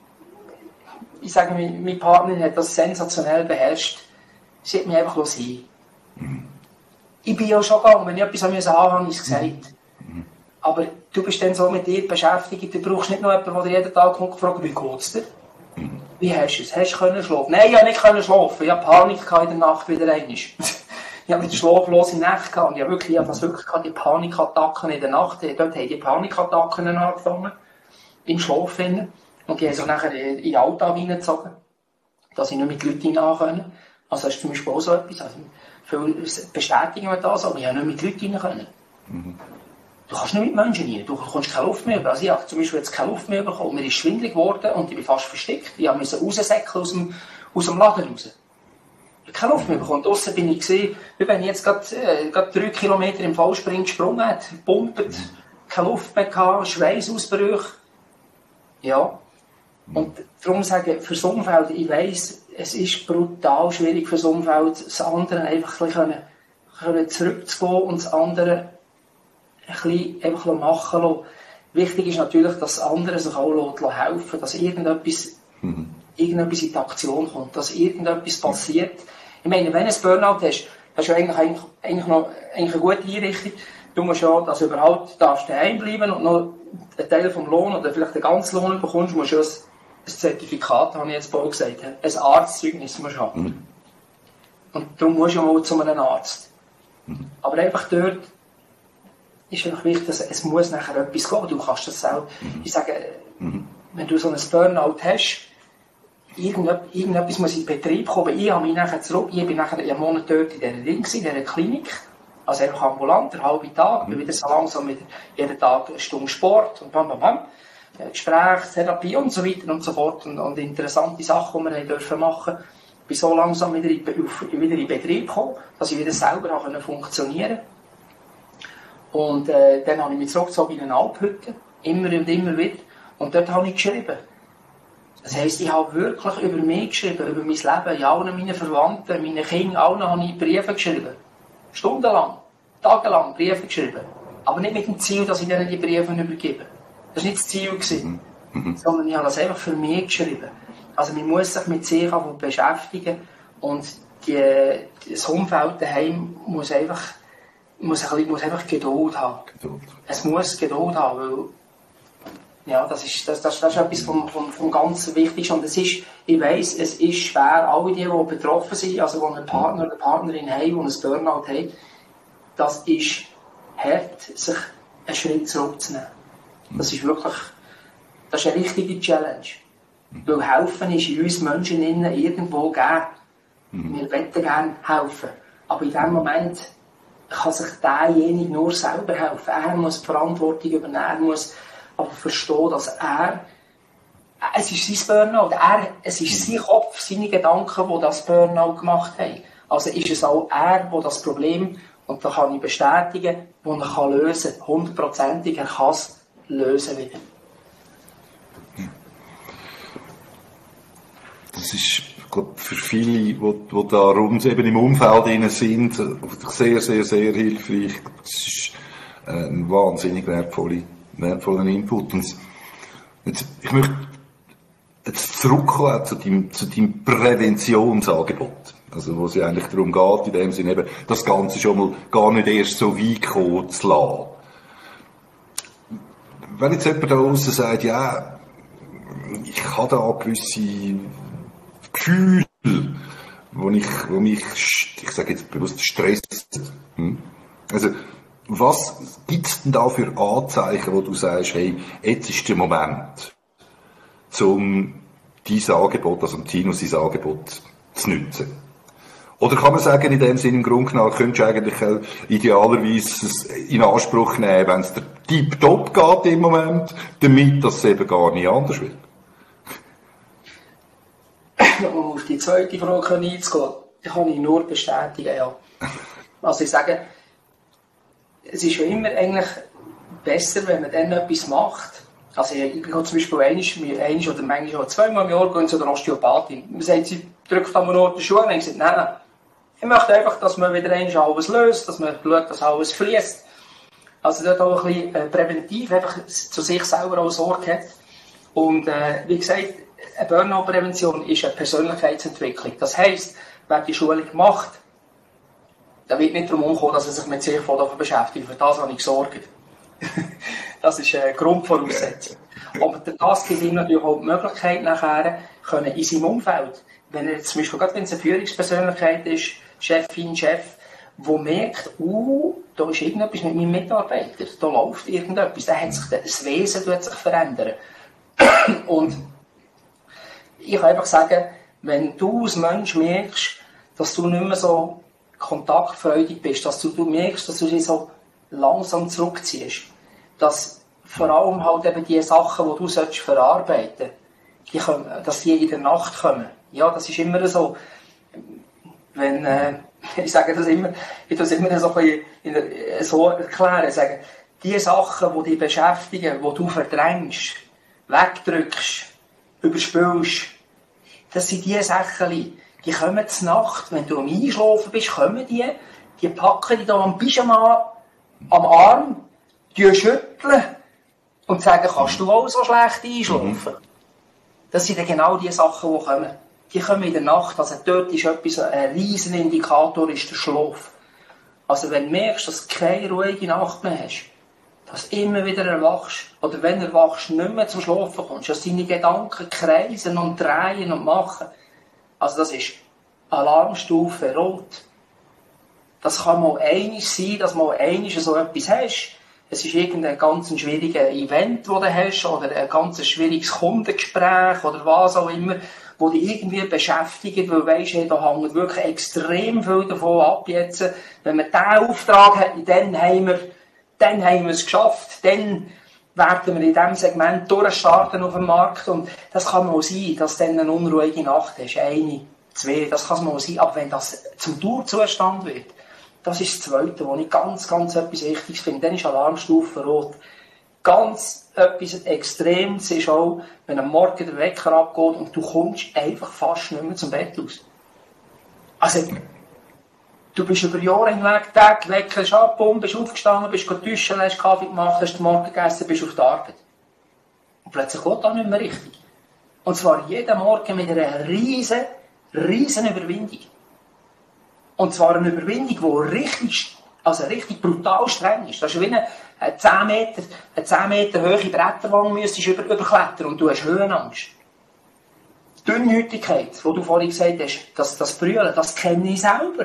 ich sage, meine Partnerin hat das sensationell beherrscht. Sie hat mich einfach sein. Mhm. Ich bin ja schon gegangen, wenn ich etwas haben musste, habe ich es gesagt. Mhm. Aber du bist dann so mit dir beschäftigt, du brauchst nicht noch jemanden, der dir jeden Tag kommt und fragt, wie geht's dir? Mhm. Wie hast du es? Hast du können schlafen? Nein, ich habe nicht können schlafen. Ich hatte Panik in der Nacht wieder einmal. Ich habe wieder schlaflose Nächte gehabt. Ich habe wirklich, ich habe das wirklich gehabt, die Panikattacken in der Nacht. Dort haben die Panikattacken angefangen. Im Schlaf. Und die haben sich nachher in den Alltag hineingezogen. Dass ich nicht mit Leuten hinein können. Also das ist zum Beispiel auch so etwas. Also, viele bestätigen wir das, aber ich habe nicht mit Leuten hinein können. Mhm. Du kannst nicht mit Menschen rein, du kommst keine Luft mehr über. Also ich habe zum Beispiel jetzt keine Luft mehr bekommen, mir ist schwindelig geworden und ich bin fast versteckt. Ich musste raussäckeln aus dem, aus dem Laden raus. Ich habe keine Luft mehr bekommen. Draussen bin ich gesehen, wie wenn ich jetzt gerade, äh, gerade drei Kilometer im Fallspring gesprungen hätte, pumpet, keine Luft mehr gehabt, Schweißausbrüche. Ja. Und darum sage ich, fürs Umfeld, ich weiss, es ist brutal schwierig fürs Umfeld, das andere einfach ein bisschen können, zurückzugehen und das andere ein bisschen einfach machen lassen. Wichtig ist natürlich, dass das andere sich auch helfen lässt, dass irgendetwas, mhm. irgendetwas in die Aktion kommt, dass irgendetwas passiert. Ich meine, wenn du ein Burnout hast, hast du eigentlich, eigentlich, eigentlich noch eigentlich eine gute Einrichtung. Du musst ja, dass du überhaupt darfst daheim bleiben und noch einen Teil vom Lohn oder vielleicht den ganzen Lohn bekommst, musst du ein, ein Zertifikat, habe ich jetzt bald gesagt, ein Arztzeugnis musst du haben. Mhm. Und darum musst du mal zu einem Arzt. Mhm. Aber einfach dort ist einfach wichtig, dass es muss nachher etwas gehen. Du kannst das auch, mhm. ich sage, mhm. wenn du so ein Burnout hast, irgendetwas, irgendetwas muss in den Betrieb kommen. Ich habe mich nachher zurück, ich bin nachher einen Monat dort in dieser Ring, in dieser Klinik, also einfach ambulant, einen halben Tag, bin wieder so langsam wieder jeden Tag eine Stunde Sport und bam, bam, bam, Gespräch, Therapie und so weiter und so fort und, und interessante Sachen, die wir dürfen machen. Ich bin so langsam wieder in, wieder in Betrieb gekommen, dass ich wieder selber auch funktionieren konnte. Und äh, dann habe ich mich zurückgezogen in eine Alphütte, immer und immer wieder, und dort habe ich geschrieben. Das heisst, ich habe wirklich über mich geschrieben, über mein Leben, ja, allen meinen Verwandten, meinen Kindern, allen habe ich Briefe geschrieben. Stundenlang, tagelang Briefe geschrieben. Aber nicht mit dem Ziel, dass ich ihnen die Briefe übergebe. Das war nicht das Ziel gewesen, mhm. sondern ich habe das einfach für mich geschrieben. Also man muss sich mit sich beschäftigen und die, das Umfeld daheim muss einfach, muss, ein bisschen, muss einfach Geduld haben. Geduld. Es muss Geduld haben, weil ja, das ist, das, das, das ist etwas vom, vom, vom ganz Wichtigsten. Und es ist, ich weiss, es ist schwer, alle die, die betroffen sind, also die einen Partner oder Partnerin haben, die ein Burnout haben, das ist hart, sich einen Schritt zurückzunehmen. Das ist wirklich, das ist eine richtige Challenge. Weil helfen ist in uns Menschen innen irgendwo gegeben. Wir wollen gerne helfen. Aber in dem Moment kann sich derjenige nur selber helfen. Er muss die Verantwortung übernehmen, er muss aber verstehen, dass er, es ist sein Burnout, er, es ist sein Kopf, seine Gedanken, die das Burnout gemacht haben. Also ist es auch er, der das Problem, und da kann ich bestätigen, das er kann lösen kann, hundertprozentig, er kann es lösen wieder. Das ist, ich glaube, für viele, die, die da rund eben im Umfeld drin sind, sehr, sehr, sehr hilfreich. Das ist ein wahnsinnig wertvoller, wertvoller Input. Und jetzt, ich möchte jetzt zurückkommen zu deinem, zu deinem Präventionsangebot. Also, wo es ja eigentlich darum geht, in dem Sinne eben, das Ganze schon mal gar nicht erst so weit kommen zu lassen. Wenn jetzt jemand da draussen sagt, ja, ich habe da gewisse Gefühle, wo, ich, wo mich, ich sage jetzt bewusst, stresst. Hm? Also, was gibt's denn da für Anzeichen, wo du sagst, hey, jetzt ist der Moment, um dein Angebot, also Tino sein Angebot zu nutzen? Oder kann man sagen, in dem Sinne, im Grunde genommen, könntest du eigentlich äh, idealerweise es in Anspruch nehmen, wenn es dir tipptopp geht im Moment, damit das eben gar nicht anders wird? Um auf die zweite Frage einzugehen, kann ich nur bestätigen, ja. Also ich sage, es ist schon immer eigentlich besser, wenn man dann etwas macht. Also ich gehe zum Beispiel einmal, einmal oder manchmal auch zweimal im Jahr gehen zu der Osteopathin. Man sagt, sie drückt an Ort den Schuh und ich sage, nein, nein. Ich möchte einfach, dass man wieder einmal alles löst, dass man schaut, dass alles fließt. Also dort auch ein bisschen äh, präventiv einfach zu sich selber auch Sorge hat. Und äh, wie gesagt, eine Burnout-Prävention ist eine Persönlichkeitsentwicklung. Das heisst, wer die Schulung macht, der wird nicht darum kommen, dass er sich mit sich beschäftigt. Für das habe ich gesorgt. Das ist eine Grundvoraussetzung. Aber das gibt ihm natürlich auch die Möglichkeit, nachher können in seinem Umfeld, wenn er zum Beispiel, gerade wenn es eine Führungspersönlichkeit ist, Chefin, Chef, der merkt, uh, da ist irgendetwas mit meinem Mitarbeiter, da läuft irgendetwas, da hat sich, das Wesen wird sich verändern. Und ich kann einfach sagen, wenn du als Mensch merkst, dass du nicht mehr so kontaktfreudig bist, dass du, du merkst, dass du dich so langsam zurückziehst, dass vor allem halt eben die Sachen, die du sollst verarbeiten, die kommen, dass die in der Nacht kommen. Ja, das ist immer so. Wenn, äh, ich sage das immer, ich tue das immer so, ein bisschen, so erklären, sagen, die Sachen, die dich beschäftigen, die du verdrängst, wegdrückst, überspülst, das sind die Sachen, die kommen zur Nacht, wenn du am Einschlafen bist, kommen die, die packen dich da am Pyjama, am Arm, die schütteln und sagen, kannst du auch so schlecht einschlafen? Das sind dann genau die Sachen, die kommen. Die kommen in der Nacht, also dort ist etwas, ein riesen Indikator ist der Schlaf. Also wenn du merkst, dass du keine ruhige Nacht mehr hast, dass du immer wieder erwachst, oder wenn du erwachst, nicht mehr zum Schlafen kommst, dass deine Gedanken kreisen und drehen und machen. Also das ist Alarmstufe Rot. Das kann mal einiges sein, dass mal einiges so etwas hast. Es ist irgendein ganz schwieriges Event, das du hast, oder ein ganz schwieriges Kundengespräch, oder was auch immer, wo dich irgendwie beschäftigt, weil weisst, hey, da hängt wirklich extrem viel davon ab jetzt. Wenn wir diesen Auftrag hätten, dann haben wir, dann haben wir es geschafft, dann werden wir in diesem Segment durchstarten auf dem Markt, und das kann mal sein, dass du dann eine unruhige Nacht hast, eine, zwei, das kann es mal sein, aber wenn das zum Dauerzustand wird, das ist das Zweite, wo ich ganz, ganz etwas Wichtiges finde. Dann ist Alarmstufe Rot. Ganz etwas Extremes ist auch, wenn am Morgen der Wecker abgeht und du kommst einfach fast nicht mehr zum Bett aus. Also, du bist über Jahre hinweg, Tag, Wecker ist abgehoben, bist aufgestanden, bist duschen, hast Kaffee gemacht, hast den Morgen gegessen, bist auf der Arbeit. Und plötzlich geht das nicht mehr richtig. Und zwar jeden Morgen mit einer riesen, riesen Überwindung. Und zwar eine Überwindung, die richtig, also richtig brutal streng ist. Das ist wie eine zehn Meter, eine zehn Meter hohe Bretterwand müsstest du über, überklettern und du hast Höhenangst. Die Dünnhäutigkeit, die du vorhin gesagt hast, das, das Brüllen, das kenne ich selber.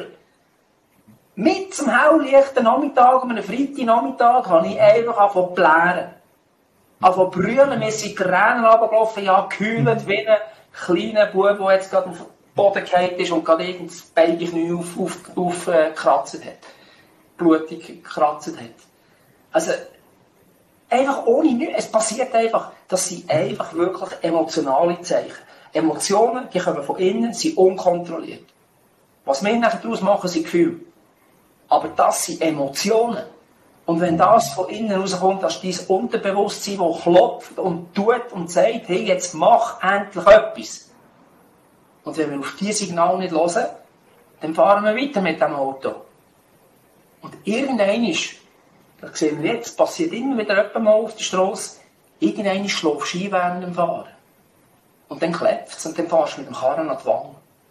Mit zum helllichten Nachmittag, um einen Freitagnachmittag, habe ich einfach angefangen zu blären. Angefangen zu brüllen, mir sind die Tränen runtergelaufen, ich habe gehüllt wie ein kleiner Bub, der jetzt gerade auf Boden gefallen ist und gerade irgendein Babyknie auf, auf, auf, äh, gekratzt hat. Blutig gekratzt hat. Also, einfach ohne nichts. Es passiert einfach. Das sind einfach wirklich emotionale Zeichen. Emotionen, die kommen von innen, sind unkontrolliert. Was wir nachher daraus machen, sind Gefühle. Aber das sind Emotionen. Und wenn das von innen rauskommt, das ist dein Unterbewusstsein, das klopft und tut und sagt, hey, jetzt mach endlich etwas. Und wenn wir auf diese Signale nicht hören, dann fahren wir weiter mit dem Auto. Und irgendwann ist, das sehen wir jetzt, passiert immer wieder jemand mal auf der Strasse, irgendwann schläfst du ein während dem Fahren. Und dann klebt es und dann fährst du mit dem Karren an die Wand.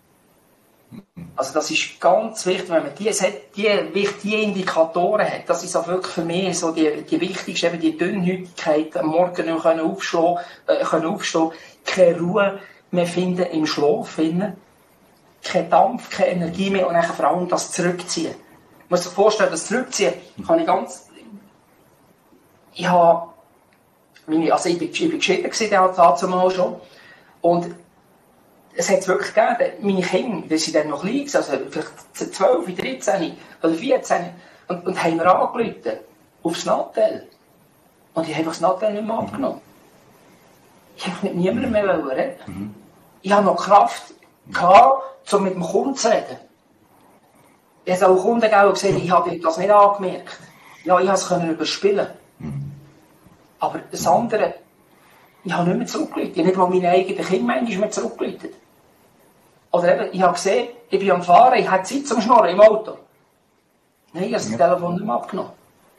Also das ist ganz wichtig, wenn man diese, die, die Indikatoren hat, das ist auch wirklich für mich so die, die wichtigste, eben die Dünnhäutigkeit, am Morgen noch können aufstehen, äh, können aufstehen, keine Ruhe mehr finden im Schlaf, finden, kein Dampf, keine Energie mehr und dann vor allem das Zurückziehen. Ich muss sich vorstellen, das Zurückziehen kann ich ganz, ich habe, meine, also ich bin, ich bin geschieden gewesen, dazu mal schon, und es hat es wirklich gegeben, meine Kinder, die sind dann noch klein, also vielleicht zwölf, dreizehn oder vierzehn, und, und haben mir angerufen, aufs Nattel. Und ich habe das Nattel nicht mehr abgenommen. Ich habe mit niemandem mehr reden. Mhm. Ich habe noch Kraft gehabt, um mit dem Kunden zu reden. Ich habe auch Kunden gegeben, die gesagt haben, ich habe das nicht angemerkt. Ja, ich konnte es überspielen. Mhm. Aber das andere, ich habe nicht mehr zurückgeleitet. Ich habe nicht mal meine eigenen Kinder manchmal mehr zurückgeleitet. Oder eben, ich habe gesehen, ich bin am Fahren, ich habe Zeit zum Schnorren im Auto. Nein, ich habe das ja. Telefon nicht mehr abgenommen.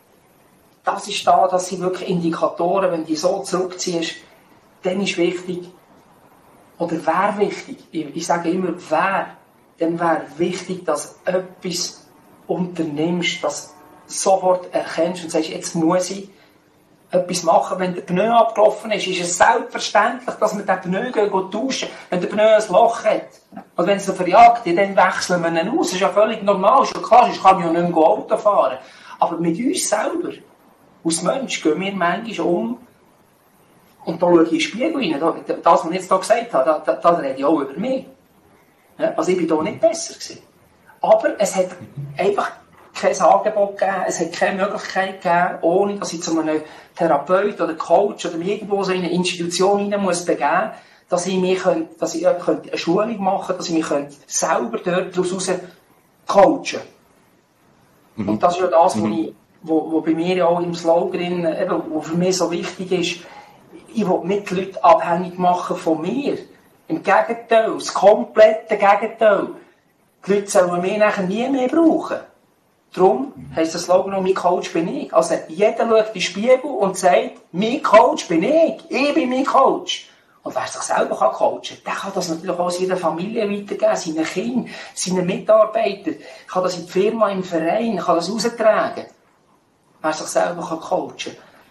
Das ist da, das sind wirklich Indikatoren, wenn du so zurückziehst, dann ist wichtig, oder wäre wichtig, ich, ich sage immer, wer, dann wäre wichtig, dass du etwas unternimmst, dass du sofort erkennst und sagst, jetzt muss ich etwas machen. Wenn der Pneu abgelaufen ist, ist es selbstverständlich, dass wir den Pneu gehen, tauschen, wenn der Pneu ein Loch hat. Und wenn es ihn verjagt, dann wechseln wir ihn aus. Das ist ja völlig normal, ist ja klar, ich kann ja nicht mehr Auto fahren. Aber mit uns selber, als Mensch, gehen wir manchmal um, und da schaue ich in den Spiegel rein. Das, was ich jetzt hier gesagt habe, da, da, da rede ich auch über mich. Ja, also ich war da nicht besser gewesen. Aber es hat einfach kein Angebot gegeben, es hat keine Möglichkeit gegeben, ohne dass ich zu einem Therapeut oder Coach oder irgendwo so in eine Institution rein muss begeben, dass ich mich könnt, dass ich eine Schulung machen könnte, dass ich mich könnt selber dort daraus coachen. Mhm. Und das ist ja das, was mhm. ich wo, wo bei mir ja auch im Slogan, eben, wo für mich so wichtig ist, ich will nicht die Leute abhängig machen von mir. Im Gegenteil, das komplette Gegenteil. Die Leute sollen mich nachher nie mehr brauchen. Darum heisst das Slogan auch, mein Coach bin ich. Also jeder schaut in den Spiegel und sagt, mein Coach bin ich. Ich bin mein Coach. Und wer sich selber coachen kann, der kann das natürlich auch seiner Familie weitergeben, seinen Kindern, seinen Mitarbeitern, kann das in die Firma, im Verein, kann das raustragen. Wer sich selber coachen kann.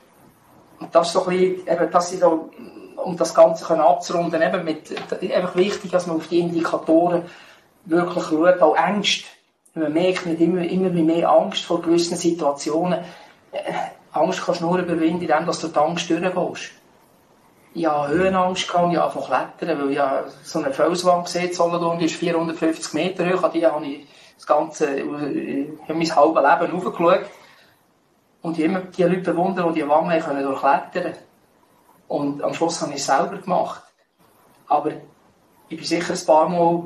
Und das ist so ein bisschen, eben, das ist so, um das Ganze abzurunden, eben mit, einfach wichtig, dass man auf die Indikatoren wirklich schaut, auch Ängste. Man merkt nicht immer, immer mehr Angst vor gewissen Situationen. Angst kannst du nur überwinden, indem du durch die Angst durchgehst. Ich hatte Höhenangst, gehabt, ich habe angefangen zu klettern, weil ich so eine Felswand gesehen habe, die ist vierhundertfünfzig Meter hoch, an die habe ich das ganze, ich habe mein halbes Leben hochgeschaut. Und ich immer die Leute bewundern, die die Wangen können durchklettern. Und am Schluss habe ich es selber gemacht. Aber ich bin sicher ein paar Mal,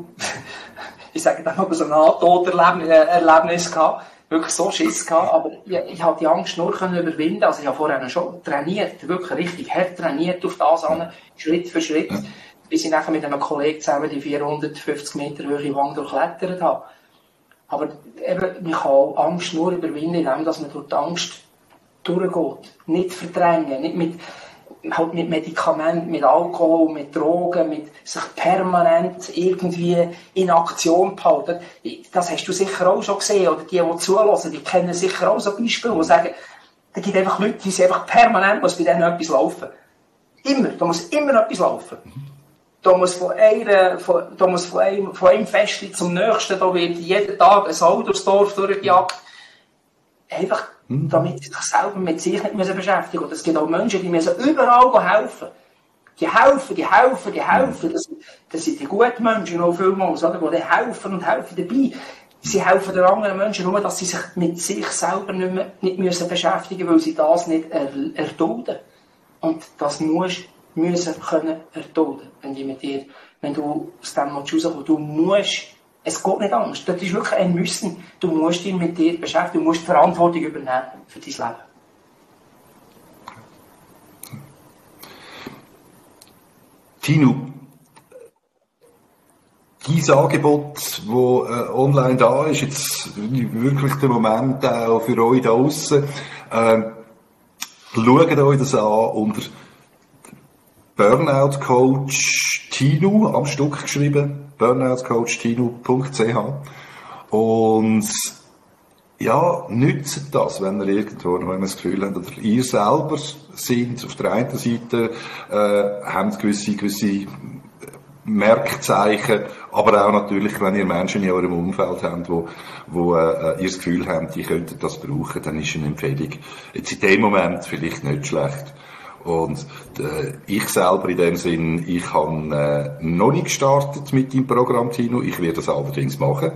ich sage dann noch so ein Nahtoderlebnis gehabt, wirklich so Schiss gehabt, aber ich, ich habe die Angst nur können überwinden. Also ich habe vorher schon trainiert, wirklich richtig hart trainiert auf das an, Schritt für Schritt, bis ich nachher mit einem Kollegen zusammen die vierhundertfünfzig Meter hohe Wand durchklettert habe. Aber eben, man kann auch Angst nur überwinden, indem dass man durch die Angst durchgeht. Nicht verdrängen, nicht mit, halt mit Medikamenten, mit Alkohol, mit Drogen, mit sich permanent irgendwie in Aktion behalten. Das hast du sicher auch schon gesehen, oder die, die zuhören, die kennen sicher auch so Beispiele, die sagen, da gibt einfach Leute, die sind einfach permanent, muss bei denen etwas laufen. Immer, da muss immer etwas laufen. Da muss von, einer, von, da muss von, einem, von einem Festchen zum nächsten, da wird jeden Tag ein Auto durchs Dorf durchgejagt. Einfach, damit sie sich selber mit sich nicht müssen beschäftigen müssen. Es gibt auch Menschen, die müssen überall helfen. Die helfen, die helfen, die helfen. Das, das sind die guten Menschen auch vielmals, oder? Die helfen und helfen dabei. Sie helfen den anderen Menschen nur, dass sie sich mit sich selber nicht, mehr, nicht müssen beschäftigen müssen, weil sie das nicht er, erdulden. Und das musst müssen können erdulden, wenn du mit dir, wenn du aus dem rauskommst. Du musst, es geht nicht anders. Das ist wirklich ein Müssen. Du musst dich mit dir beschäftigen, du musst die Verantwortung übernehmen für dein Leben. Tino, dein Angebot, das äh, online da ist, jetzt wirklich der Moment auch für euch da draussen. Äh, schaut euch das an unter Burnout Coach Tino, am Stück geschrieben, burnout coach tino punkt c h. Und ja, nützt das, wenn ihr irgendwo noch das Gefühl habt, oder ihr selber sind auf der einen Seite, äh, habt gewisse, gewisse Merkzeichen, aber auch natürlich, wenn ihr Menschen in eurem Umfeld habt, wo, wo äh, ihr das Gefühl habt, die könnten das brauchen, dann ist eine Empfehlung jetzt in dem Moment vielleicht nicht schlecht. Und äh, ich selber in dem Sinn, ich habe äh, noch nicht gestartet mit dem Programm, Tino. Ich werde das allerdings machen.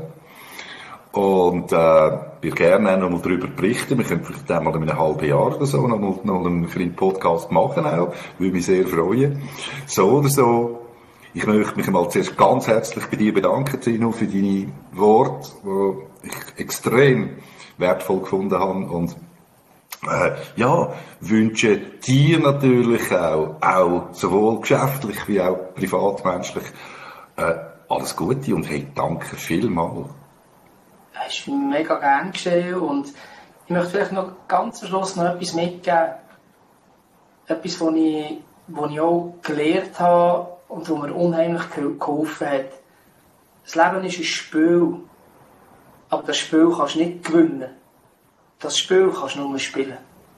Und äh, wir gerne noch mal darüber berichten. Wir können vielleicht einmal in einem halben Jahr oder so noch mal, noch einen kleinen Podcast machen auch. Würde mich sehr freuen. So oder so. Ich möchte mich einmal zuerst ganz herzlich bei dir bedanken, Tino, für deine Worte, die ich extrem wertvoll gefunden habe. Und Äh, ja, wünsche dir natürlich auch, auch sowohl geschäftlich wie auch privatmenschlich, äh, alles Gute und hey, danke vielmals. Es ist mega gern geschehen und ich möchte vielleicht noch ganz am Schluss noch etwas mitgeben. Etwas, was ich, was ich auch gelernt habe und was mir unheimlich geholfen hat. Das Leben ist ein Spiel, aber das Spiel kannst du nicht gewinnen. Das Spiel kannst du nur spielen.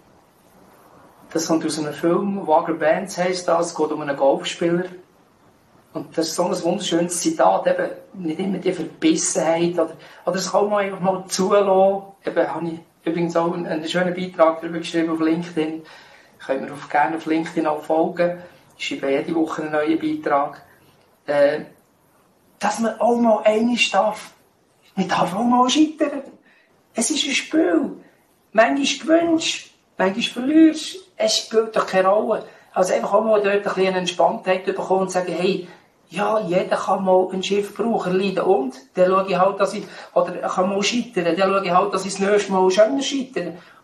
Das kommt aus einem Film, Wagner Bands heisst das, es geht um einen Golfspieler. Und das ist so ein wunderschönes Zitat, eben, nicht immer die Verbissenheit, oder, oder es kann man einfach mal zulassen. Eben, habe ich übrigens auch einen, einen schönen Beitrag darüber geschrieben auf LinkedIn. Könnt ihr auf, gerne auf LinkedIn auch folgen. Ich schreibe jede Woche einen neuen Beitrag. Äh, dass man auch mal einmal darf. Man darf auch mal scheitern. Es ist ein Spiel. Manchmal gewinnst, manchmal verlierst. Es spielt doch keine Rolle. Also einfach auch mal dort ein bisschen Entspanntheit bekommen und sagen, hey, ja, jeder kann mal ein Schiff brauchen, leiden und, dann schaue ich halt, dass ich, oder ich kann mal scheitern, dann schaue ich halt, dass ich das nächste Mal schöner scheitere.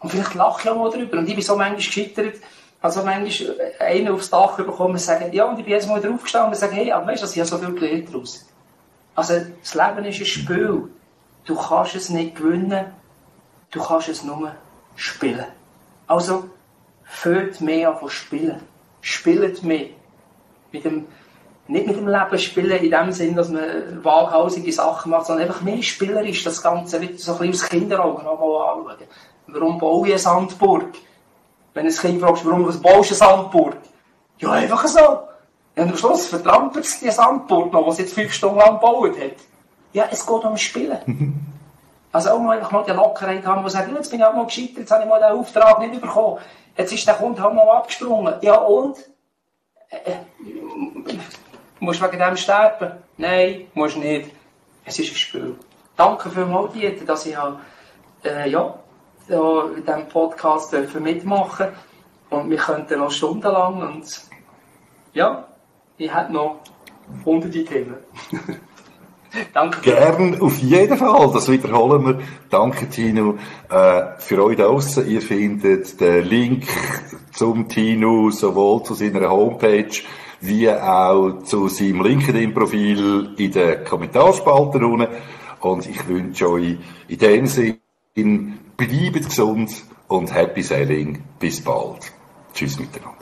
Und vielleicht lache ich auch mal drüber. Und ich bin so manchmal gescheitert, also manchmal einen aufs Dach bekommen und sagen, ja, und ich bin jetzt mal drauf gestanden und sage, hey, aber weißt du, ich habe so viel gelernt daraus. Also, das Leben ist ein Spiel. Du kannst es nicht gewinnen, du kannst es nur spielen. Also, fällt mehr an von spielen. Spielt mehr. Mit dem, nicht mit dem Leben spielen in dem Sinn, dass man waghalsige Sachen macht, sondern einfach mehr spielerisch das Ganze wieder so ein bisschen aus Kinderaugen anschauen. Warum baue ich eine Sandburg? Wenn ein Kind fragst, warum baust du eine Sandburg? Ja, einfach so. Und am Schluss vertrampelt es die Sandburg noch, die sie jetzt fünf Stunden lang gebaut hat. Ja, es geht um Spielen. Also auch mal, einfach mal die Lockerheit haben, die sagen, jetzt bin ich auch mal gescheitert, jetzt habe ich mal den Auftrag nicht bekommen. Jetzt ist der Kunde halt mal abgesprungen. Ja, und? Äh, musst du wegen dem sterben? Nein, musst nicht. Es ist ein Spiel. Danke vielmals, Dieter, dass ich äh, ja, da in diesem Podcast mitmachen durfte. Und wir könnten noch stundenlang und ja, ich hätte noch hunderte Themen. Danke. Gern, auf jeden Fall, das wiederholen wir. Danke, Tino. Äh, für euch da draussen, ihr findet den Link zum Tino sowohl zu seiner Homepage wie auch zu seinem LinkedIn-Profil in den Kommentarspalte unten. Und ich wünsche euch in dem Sinne, bleibt gesund und happy sailing. Bis bald. Tschüss miteinander.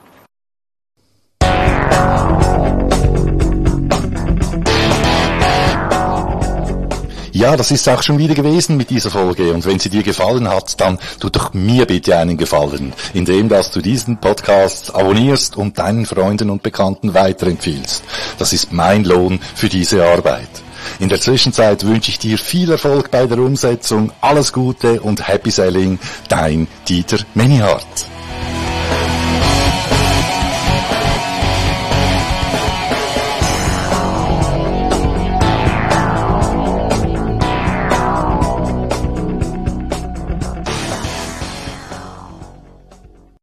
Ja, das ist auch schon wieder gewesen mit dieser Folge. Und wenn sie dir gefallen hat, dann tu doch mir bitte einen Gefallen, indem dass du diesen Podcast abonnierst und deinen Freunden und Bekannten weiterempfiehlst. Das ist mein Lohn für diese Arbeit. In der Zwischenzeit wünsche ich dir viel Erfolg bei der Umsetzung, alles Gute und Happy Selling, dein Dieter Menihardt.